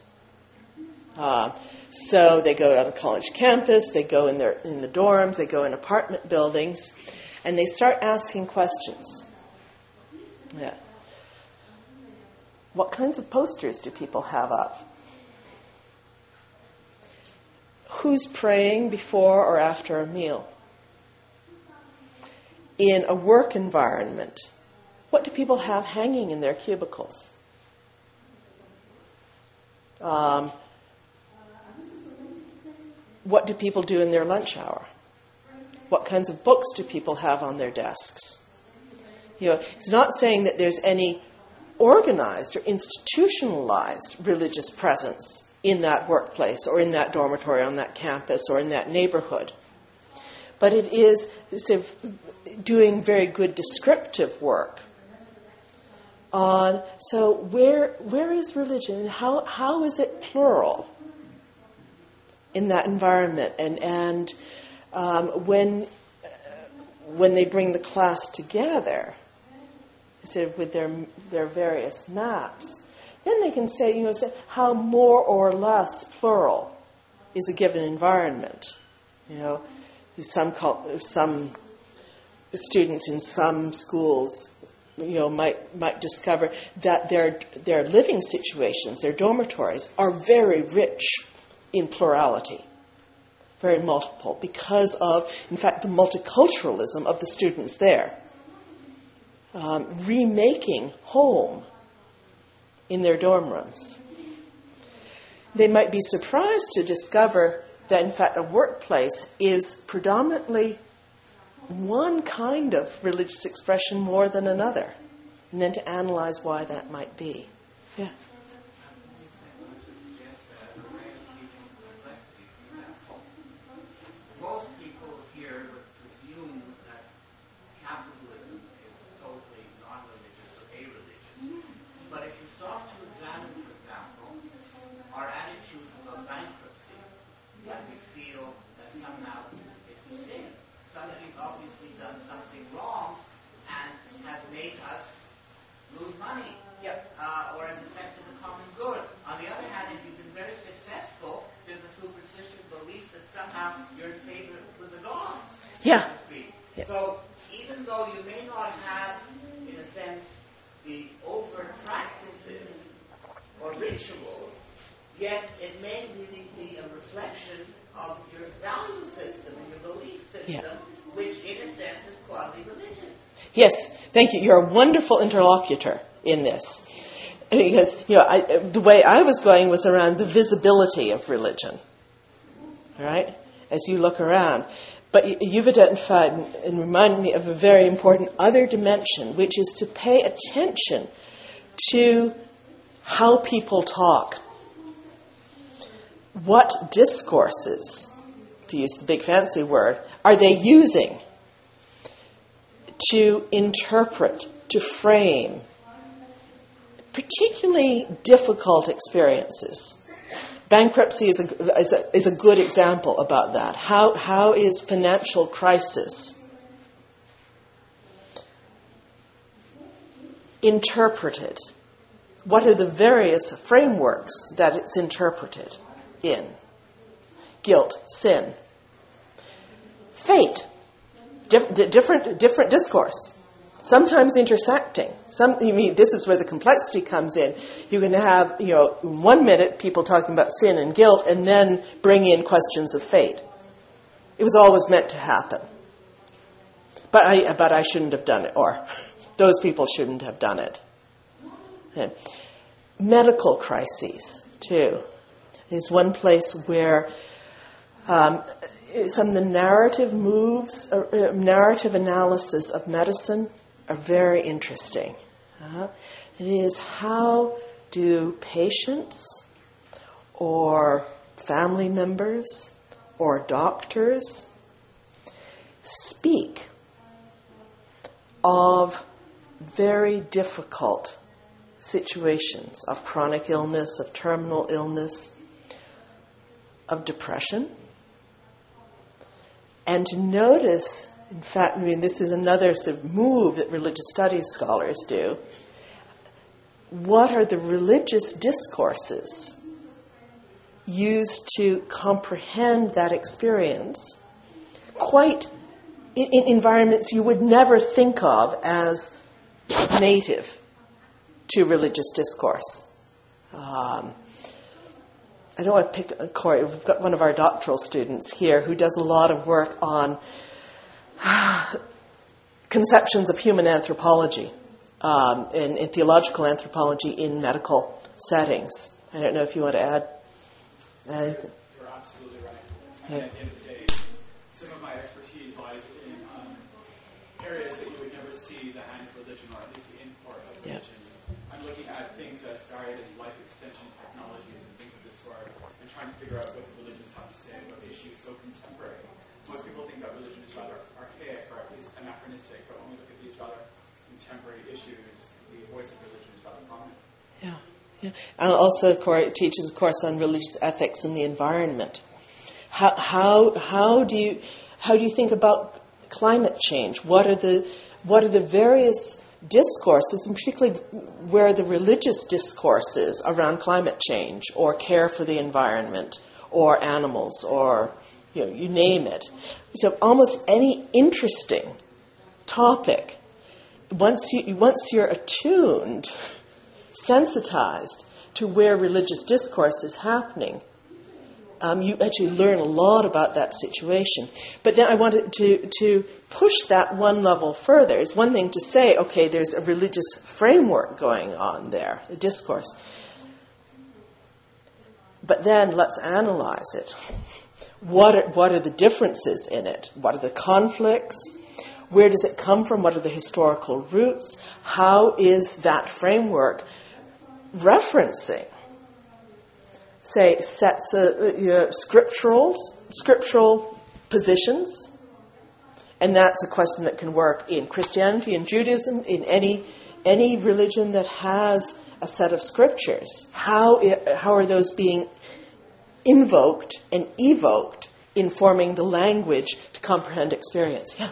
So they go on a college campus, they go in the dorms, they go in apartment buildings, and they start asking questions. Yeah. What kinds of posters do people have up? Who's praying before or after a meal? In a work environment, what do people have hanging in their cubicles? What do people do in their lunch hour? What kinds of books do people have on their desks? It's not saying that there's any organized or institutionalized religious presence in that workplace or in that dormitory, on that campus or in that neighborhood. But it is sort of doing very good descriptive work on, so where is religion? How is it plural in that environment? And when they bring the class together, sort of with their various maps, then they can say, how more or less plural is a given environment. Some students in some schools, might discover that their living situations, their dormitories, are very rich in plurality, very multiple, because of, in fact, the multiculturalism of the students there, remaking home in their dorm rooms. They might be surprised to discover that, in fact, a workplace is predominantly one kind of religious expression more than another, and then to analyze why that might be. Yeah. Most people here would presume that capitalism is totally non-religious or a-religious. But if you start to examine, for example, our attitude about bankruptcy, we feel that somehow it's a sin. Somebody's obviously done something wrong and has made us lose money, or has affected the common good. On the other hand, if you've been very successful, there's a superstitious belief that somehow you're in favor with the gods. Yeah. So to speak. So even though you may not have, in a sense, the overt practices or rituals, yet it may really be a reflection of your value system and your belief system, which in a sense is quasi-religious. Yes, thank you. You're a wonderful interlocutor in this. Because, the way I was going was around the visibility of religion. All right? As you look around. But you've identified and reminded me of a very important other dimension, which is to pay attention to how people talk. What discourses, to use the big fancy word, are they using to interpret, to frame particularly difficult experiences? Bankruptcy is a good example about that. How is financial crisis interpreted? What are the various frameworks that it's interpreted in? Guilt, sin, fate, different discourse. Sometimes intersecting. This is where the complexity comes in. You can have, 1 minute people talking about sin and guilt, and then bring in questions of fate. It was always meant to happen, but I shouldn't have done it, or those people shouldn't have done it. And medical crises too. is one place where some of the narrative moves, narrative analysis of medicine are very interesting. It is, how do patients or family members or doctors speak of very difficult situations of chronic illness, of terminal illness, of depression, and to notice, in fact, this is another sort of move that religious studies scholars do. What are the religious discourses used to comprehend that experience, quite in environments you would never think of as native to religious discourse? I don't want to pick Corey. We've got one of our doctoral students here who does a lot of work on conceptions of human anthropology and theological anthropology in medical settings. I don't know if you want to add anything. You're absolutely right. And at the end of the day, some of my expertise lies in areas that you would never see the hand of religion, or at least the import of religion. I'm looking at things as varied as life extension technologies and things of this sort, and trying to figure out what the religions have to say about issues so contemporary. Most people think that religion is rather archaic, or at least anachronistic, but when we look at these rather contemporary issues, the voice of religion is rather prominent. Yeah. And also, Corey teaches a course on religious ethics and the environment. How do you think about climate change? What are the various discourses, and particularly where the religious discourses around climate change or care for the environment or animals or you name it? So almost any interesting topic, once you're attuned, sensitized to where religious discourse is happening, you actually learn a lot about that situation. But then I wanted to push that one level further. It's one thing to say, okay, there's a religious framework going on there, a discourse. But then let's analyze it. What are the differences in it? What are the conflicts? Where does it come from? What are the historical roots? How is that framework referencing, say, sets of scriptural positions? And that's a question that can work in Christianity, in Judaism, in any religion that has a set of scriptures. How are those being invoked and evoked in forming the language to comprehend experience? Yeah.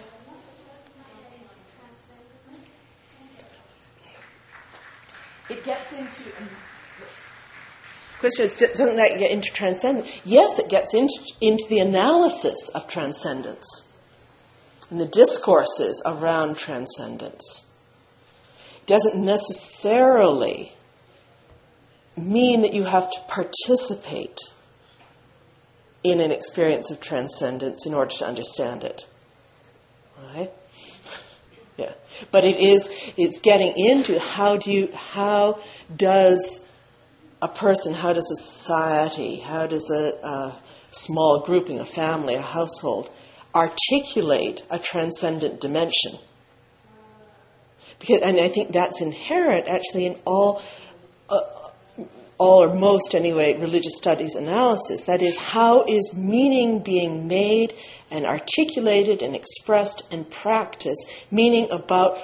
It gets into... Question is, doesn't that get into transcendence? Yes, it gets into the analysis of transcendence and the discourses around transcendence. It doesn't necessarily mean that you have to participate in an experience of transcendence in order to understand it. Right? Yeah. But it's getting into how does a person, how does a society, how does a small grouping, a family, a household articulate a transcendent dimension? And I think that's inherent actually in all or most anyway, religious studies analysis. That is, how is meaning being made and articulated and expressed and practiced, meaning about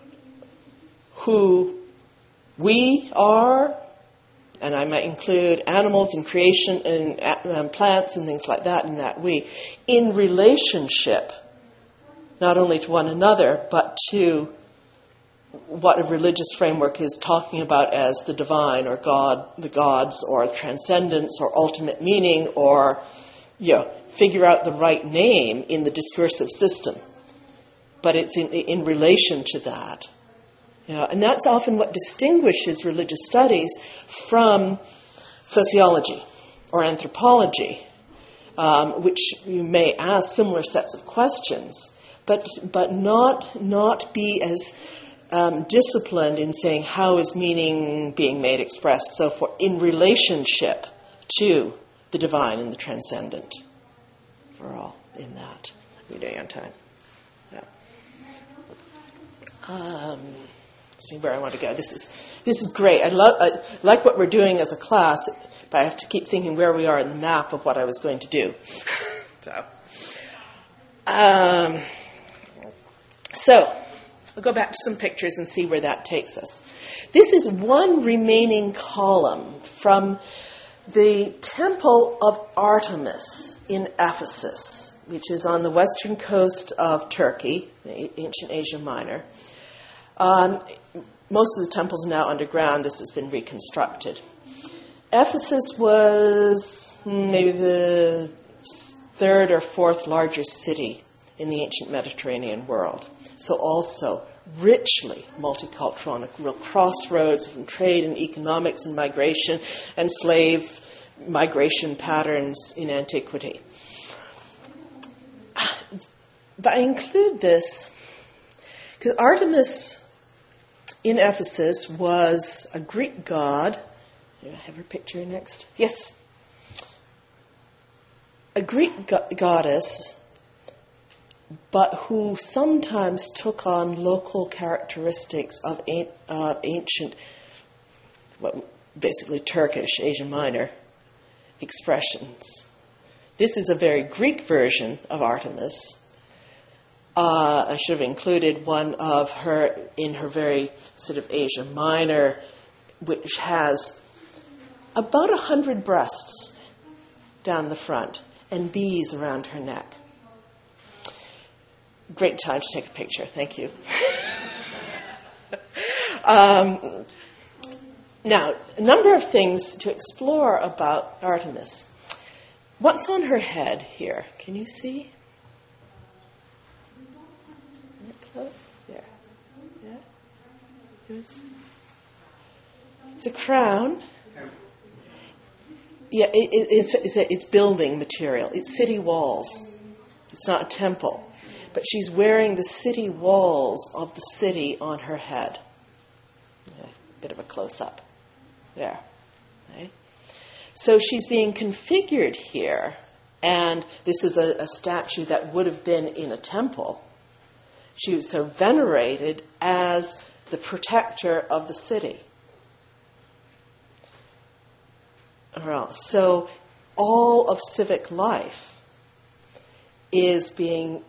who we are, and I might include animals and creation and plants and things like that in that we, in relationship, not only to one another, but to what a religious framework is talking about as the divine or God, the gods, or transcendence or ultimate meaning, or figure out the right name in the discursive system. But it's in relation to that. And that's often what distinguishes religious studies from sociology or anthropology, which you may ask similar sets of questions, but not be as disciplined in saying how is meaning being made, expressed, so forth, in relationship to the divine and the transcendent. We're all in that. We're doing on time. Yeah. See where I want to go. This is great. I like what we're doing as a class, but I have to keep thinking where we are in the map of what I was going to do. So we'll go back to some pictures and see where that takes us. This is one remaining column from the Temple of Artemis in Ephesus, which is on the western coast of Turkey, ancient Asia Minor. Most of the temples are now underground. This has been reconstructed. Ephesus was maybe the third or fourth largest city in the ancient Mediterranean world. So also richly multicultural and a real crossroads from trade and economics and migration and slave migration patterns in antiquity. But I include this because Artemis in Ephesus was a Greek god. Do I have her picture next? Yes. A Greek goddess, but who sometimes took on local characteristics of ancient, basically Turkish, Asia Minor expressions. This is a very Greek version of Artemis. I should have included one of her in her very sort of Asia Minor, which has about 100 breasts down the front and bees around her neck. Great time to take a picture. Thank you. Now, a number of things to explore about Artemis. What's on her head here? Can you see? Close? There. Yeah? It's a crown. Yeah, it's building material. It's city walls. It's not a temple. But she's wearing the city walls of the city on her head. A bit of a close-up. There. Okay. So she's being configured here, and this is a statue that would have been in a temple. She was so venerated as the protector of the city. So all of civic life is being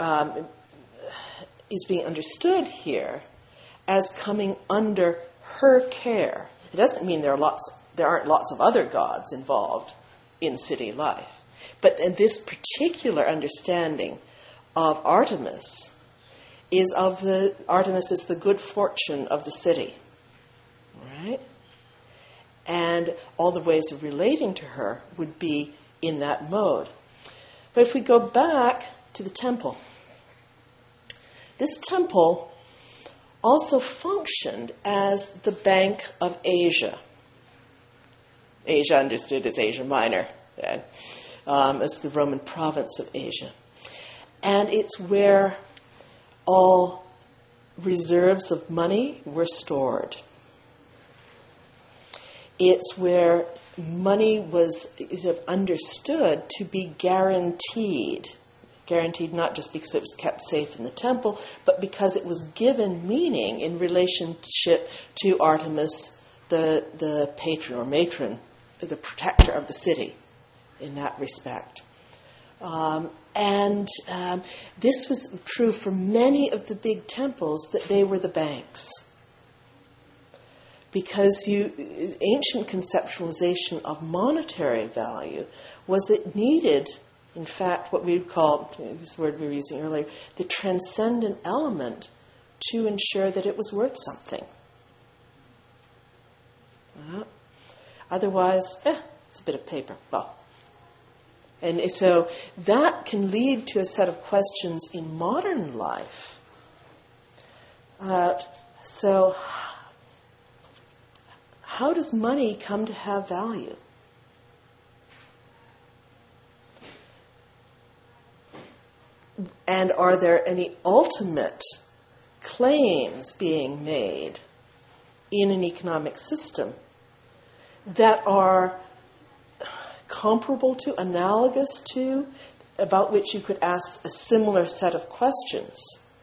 understood here as coming under her care. It doesn't mean there aren't lots of other gods involved in city life, but in this particular understanding of Artemis is the good fortune of the city, right? And all the ways of relating to her would be in that mode. But if we go back to the temple, this temple also functioned as the Bank of Asia. Asia understood as Asia Minor, then, as the Roman province of Asia. And it's where all reserves of money were stored. It's where money was understood to be guaranteed. Guaranteed not just because it was kept safe in the temple, but because it was given meaning in relationship to Artemis, the patron or matron, the protector of the city in that respect. And this was true for many of the big temples, that they were the banks. Because ancient conceptualization of monetary value was that it needed, in fact, what we would call, this word we were using earlier, the transcendent element to ensure that it was worth something. Otherwise, it's a bit of paper. Well, and so that can lead to a set of questions in modern life. So how does money come to have value? And are there any ultimate claims being made in an economic system that are comparable to, analogous to, about which you could ask a similar set of questions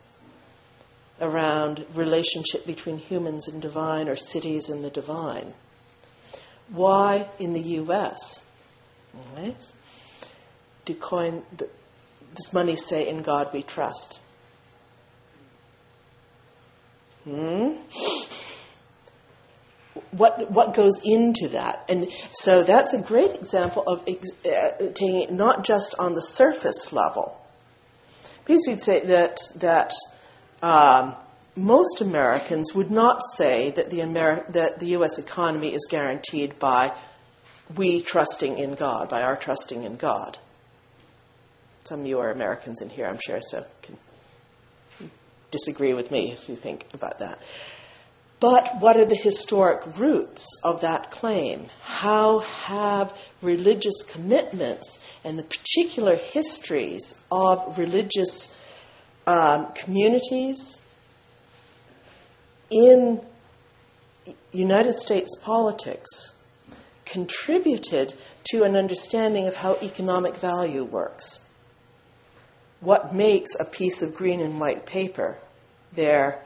around relationship between humans and divine or cities and the divine. Why in the U.S. do does money say, "In God we trust"? What goes into that? And so that's a great example of taking it not just on the surface level. Because we'd say that most Americans would not say that the U.S. economy is guaranteed by we trusting in God, by our trusting in God. Some of you are Americans in here, I'm sure, so can disagree with me if you think about that. But what are the historic roots of that claim? How have religious commitments and the particular histories of religious communities in United States politics contributed to an understanding of how economic value works? What makes a piece of green and white paper there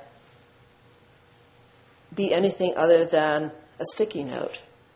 be anything other than a sticky note?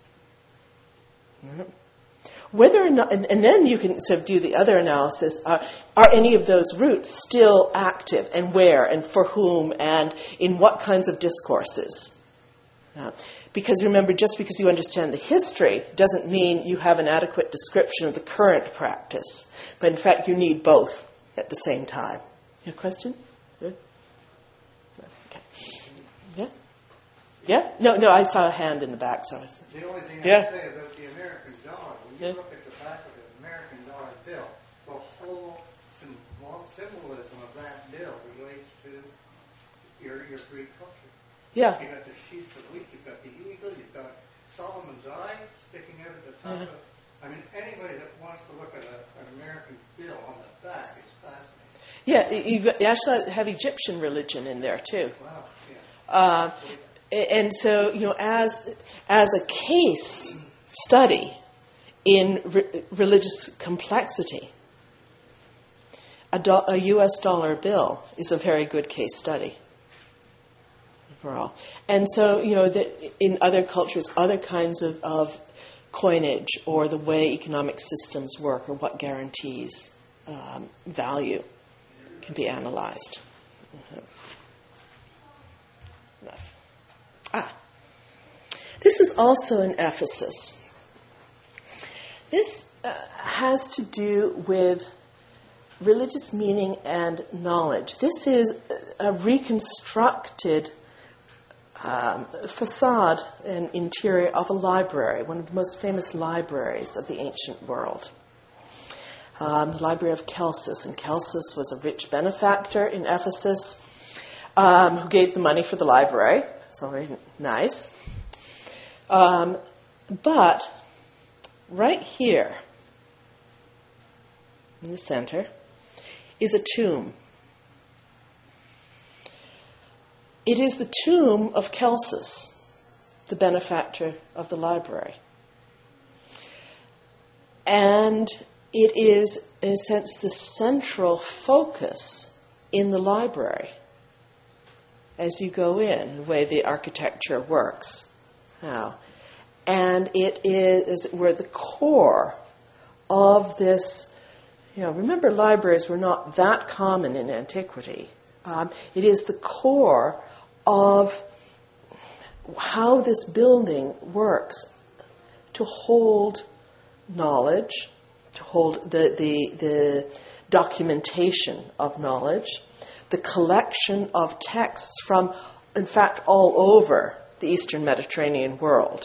Whether or not, and then you can sort of do the other analysis, are any of those roots still active, and where, and for whom, and in what kinds of discourses? Because remember, just because you understand the history doesn't mean you have an adequate description of the current practice. But in fact, you need both at the same time. You have a question? Good? Okay. Yeah? Yeah? No, I saw a hand in the back. So the only thing yeah. I'd say about the American dollar, when you look at the back of the American dollar bill, the whole symbolism of that bill relates to your Greek culture. Yeah. You've got the sheath of wheat, you've got the eagle, you've got Solomon's eye sticking out at the top of. I mean, anybody that wants to look at an American bill on the back is fascinating. Yeah, you actually have Egyptian religion in there too. Wow. Yeah. And so, as a case study in religious complexity, a U.S. dollar bill is a very good case study overall. And so, in other cultures, other kinds of coinage or the way economic systems work or what guarantees value can be analyzed. This is also in Ephesus. This has to do with religious meaning and knowledge. This is a reconstructed facade and interior of a library, one of the most famous libraries of the ancient world. The Library of Celsus. And Celsus was a rich benefactor in Ephesus who gave the money for the library. It's all very nice. But right here in the center is a tomb. It is the tomb of Celsus, the benefactor of the library. And it is, in a sense, the central focus in the library as you go in, the way the architecture works now. And it is, we're the core of this. Remember, libraries were not that common in antiquity. It is the core of how this building works to hold knowledge, to hold the documentation of knowledge, the collection of texts from, in fact, all over the Eastern Mediterranean world,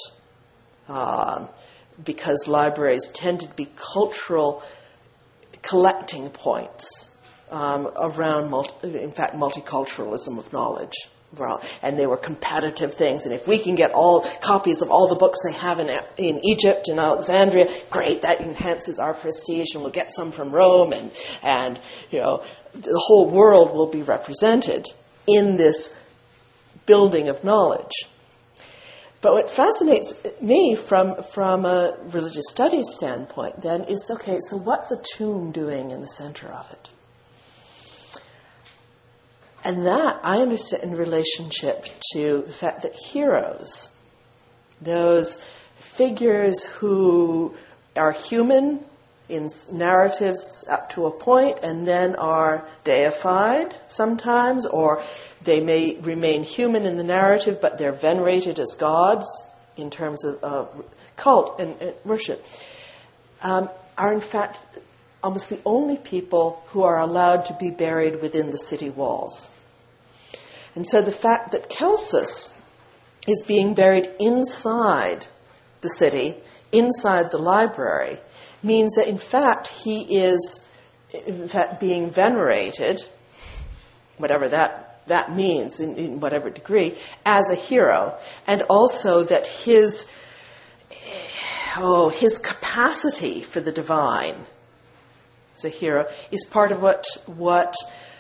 because libraries tended to be cultural collecting points around, multiculturalism of knowledge. And they were competitive things. And if we can get all copies of all the books they have in Egypt and Alexandria, great, that enhances our prestige, and we'll get some from Rome, and the whole world will be represented in this building of knowledge. But what fascinates me from a religious studies standpoint then is, okay, so what's a tomb doing in the center of it? And that I understand in relationship to the fact that heroes, those figures who are human in narratives up to a point and then are deified sometimes, or they may remain human in the narrative but they're venerated as gods in terms of cult and worship, are in fact almost the only people who are allowed to be buried within the city walls. And so the fact that Celsus is being buried inside the city, inside the library, means that in fact he is in fact being venerated, whatever that means in whatever degree, as a hero, and also that his capacity for the divine as a hero is part of what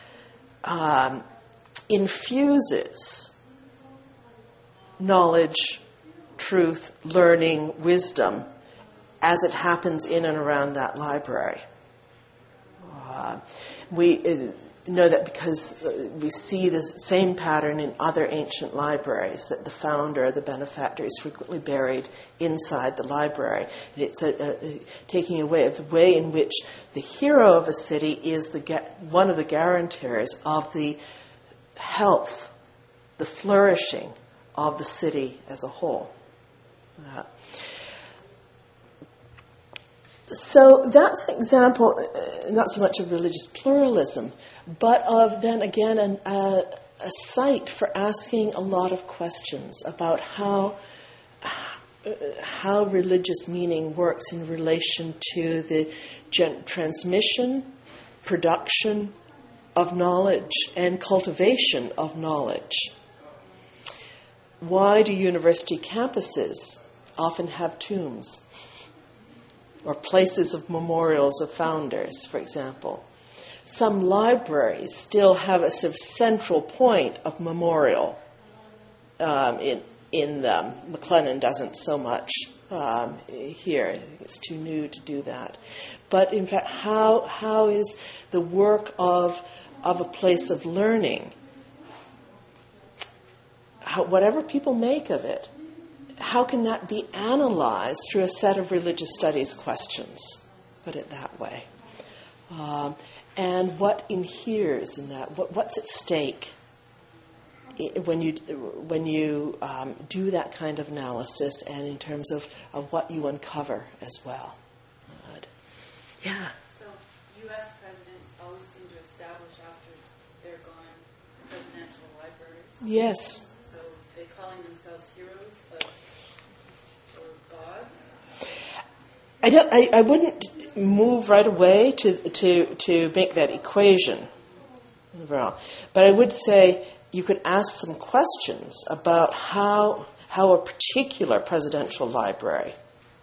infuses knowledge, truth, learning, wisdom as it happens in and around that library. We know that because we see the same pattern in other ancient libraries, that the founder, the benefactor, is frequently buried inside the library. It's taking away of the way in which the hero of a city is one of the guarantors of the health, the flourishing of the city as a whole. So that's an example, not so much of religious pluralism, but of then again a site for asking a lot of questions about how religious meaning works in relation to the transmission, production of knowledge and cultivation of knowledge. Why do university campuses often have tombs? Or places of memorials of founders, for example. Some libraries still have a sort of central point of memorial in them. McLennan doesn't so much here. It's too new to do that. But in fact, how is the work of a place of learning, whatever people make of it, how can that be analyzed through a set of religious studies questions? Put it that way. And what inheres in that? What's at stake when you do that kind of analysis, and in terms of what you uncover as well? Yeah. So U.S. presidents always seem to establish after they're gone presidential libraries. Yes. So they're calling themselves heroes or gods. I wouldn't move right away to make that equation, but I would say you could ask some questions about how a particular presidential library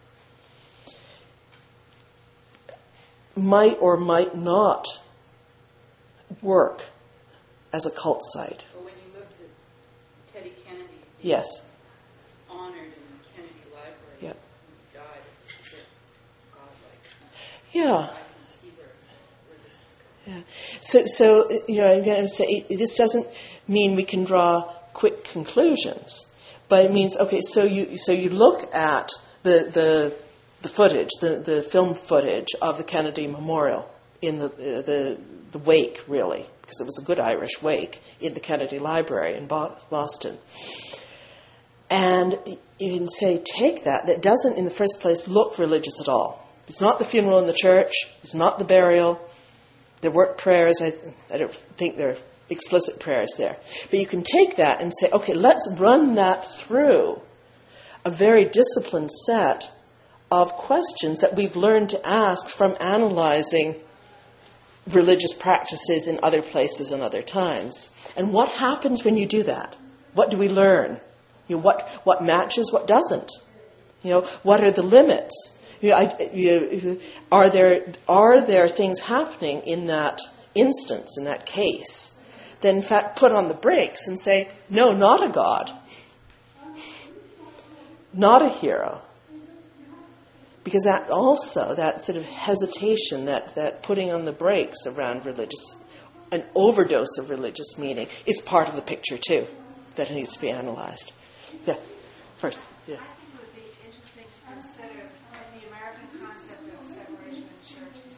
might or might not work as a cult site. But when you looked at Teddy Kennedy, yes, honored in the Kennedy Library, yep. Who died, it's a bit godlike. Yeah. I can see where this is going. Yeah. So I'm going to say this doesn't mean we can draw quick conclusions, but it means so you look at the footage, the film footage of the Kennedy Memorial in the wake, really, because it was a good Irish wake in the Kennedy Library in Boston. And you can say, take that doesn't in the first place look religious at all. It's not the funeral in the church. It's not the burial. There weren't prayers. I don't think there are explicit prayers there. But you can take that and say, okay, let's run that through a very disciplined set of questions that we've learned to ask from analyzing religious practices in other places and other times. And what happens when you do that? What do we learn? What matches, what doesn't? What are the limits? Are there things happening in that instance, in that case, that in fact put on the brakes and say, no, not a God? not a hero. Because that also, that sort of hesitation, that putting on the brakes around an overdose of religious meaning is part of the picture too, that needs to be analyzed. Yeah, first. Yeah. I think it would be interesting to consider the American concept of separation of church and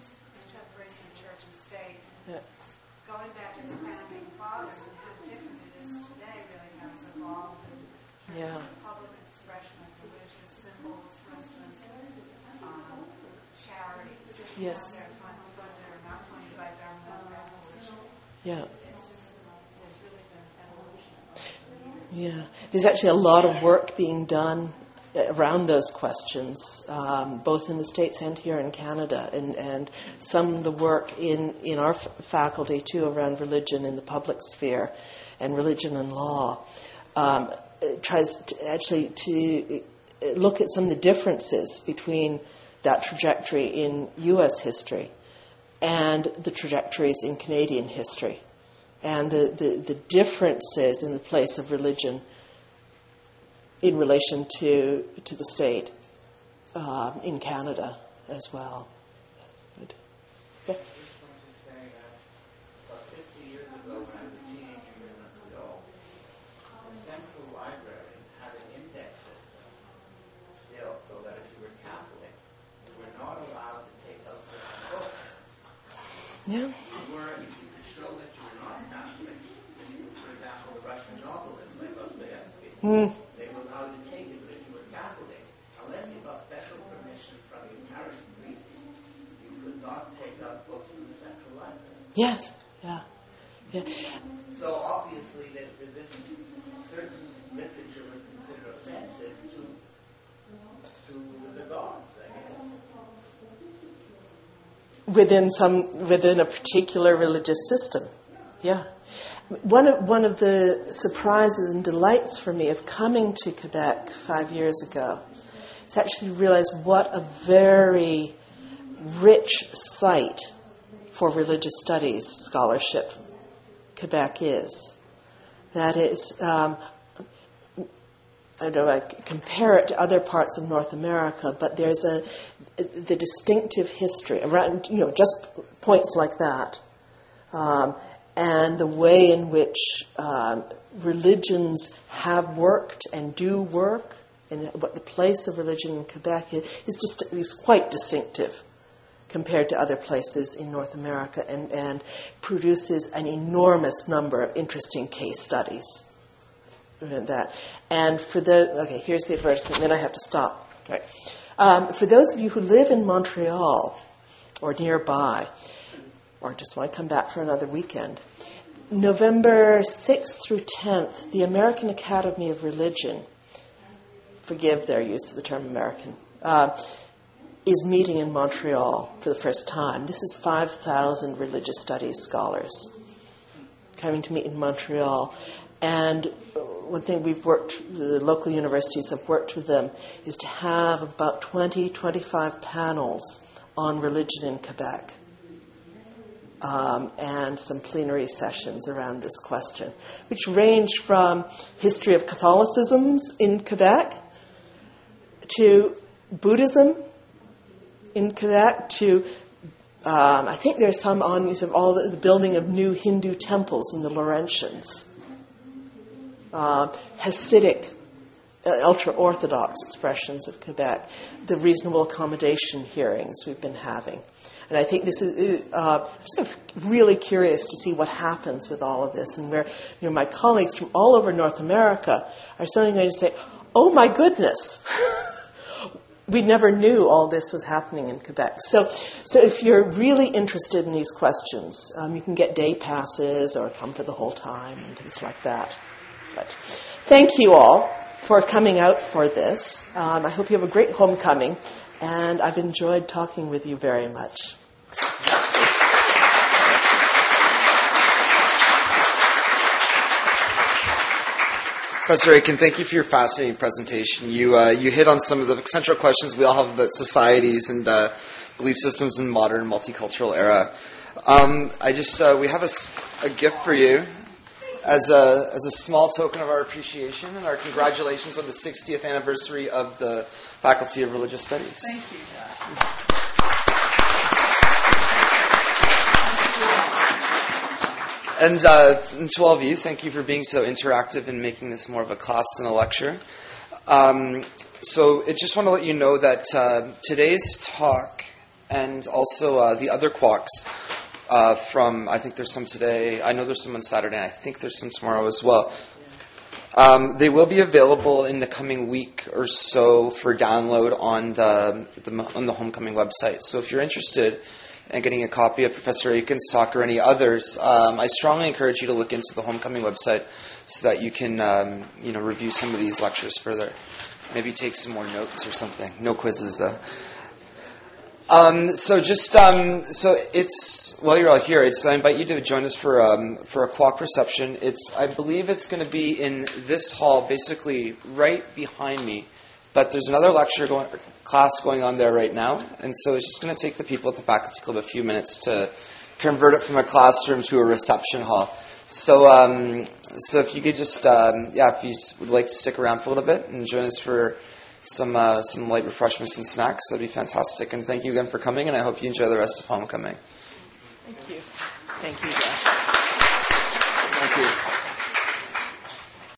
state. Yeah. Going back to the founding fathers and how different it is today, really how it's evolved in terms of the public expression of religious symbols, for instance, charities. Yes. They're funded or not funded by government. Yeah. It's just, there's really been an evolution. Yeah. There's actually a lot of work being done around those questions, both in the States and here in Canada, and some of the work in our faculty too around religion in the public sphere and religion and law tries to look at some of the differences between that trajectory in U.S. history and the trajectories in Canadian history, and the differences in the place of religion in relation to the state in Canada as well. Good. Yeah. I just want to say that about 50 years ago, when I was a teenager in Montreal, the Central Library had an index system still, so that if you were Catholic, you were not allowed to take out certain books. Yeah. If you could show that you were not Catholic, for example, the Russian novelists like Dostoevsky, they were allowed to take it, but if you were Catholic, unless you got special permission from your parish priest, you could not take out books from the Central Library. Yes. Yeah. Yeah. So obviously, that certain literature was considered offensive to the gods, I guess. Within a particular religious system. Yeah. One of the surprises and delights for me of coming to Quebec 5 years ago is actually realize what a very rich site for religious studies scholarship Quebec is. That is, I don't know, I compare it to other parts of North America, but there's the distinctive history around, just points like that. And the way in which religions have worked and do work, and what the place of religion in Quebec is quite distinctive compared to other places in North America, and produces an enormous number of interesting case studies. That. And here's the advertisement, then I have to stop. All right. For those of you who live in Montreal or nearby, or just want to come back for another weekend, November 6th through 10th, the American Academy of Religion, forgive their use of the term American, is meeting in Montreal for the first time. This is 5,000 religious studies scholars coming to meet in Montreal. And one thing the local universities have worked with them, is to have about 25 panels on religion in Quebec. And some plenary sessions around this question, which range from history of Catholicisms in Quebec to Buddhism in Quebec to, I think there's some on all the building of new Hindu temples in the Laurentians, Hasidic, ultra-Orthodox expressions of Quebec, the reasonable accommodation hearings we've been having. And I think this is, I'm just really curious to see what happens with all of this, and where my colleagues from all over North America are suddenly going to say, oh my goodness, we never knew all this was happening in Quebec. So if you're really interested in these questions, you can get day passes or come for the whole time and things like that. But thank you all for coming out for this. I hope you have a great homecoming, and I've enjoyed talking with you very much. Professor Aitken, thank you for your fascinating presentation. You hit on some of the central questions we all have about societies and belief systems in modern multicultural era. We have a gift for you. as a small token of our appreciation and our congratulations on the 60th anniversary of the Faculty of Religious Studies. Thank you, Josh. And to all of you, thank you for being so interactive and making this more of a class than a lecture. So I just want to let you know that today's talk and also the other Quacks from, I think there's some today, I know there's some on Saturday, and I think there's some tomorrow as well. They will be available in the coming week or so for download on the Homecoming website. So if you're interested in getting a copy of Professor Aiken's talk or any others, I strongly encourage you to look into the Homecoming website so that you can review some of these lectures further. Maybe take some more notes or something. No quizzes though. So it's while you're all here, I invite you to join us for a Quack reception. I believe it's going to be in this hall, basically right behind me. But there's another class going on there right now, and so it's just going to take the people at the Faculty Club a few minutes to convert it from a classroom to a reception hall. So if you could just if you would like to stick around for a little bit and join us for some light refreshments and snacks, that'd be fantastic. And thank you again for coming, and I hope you enjoy the rest of Homecoming. Thank you. Thank you, Josh. Thank you.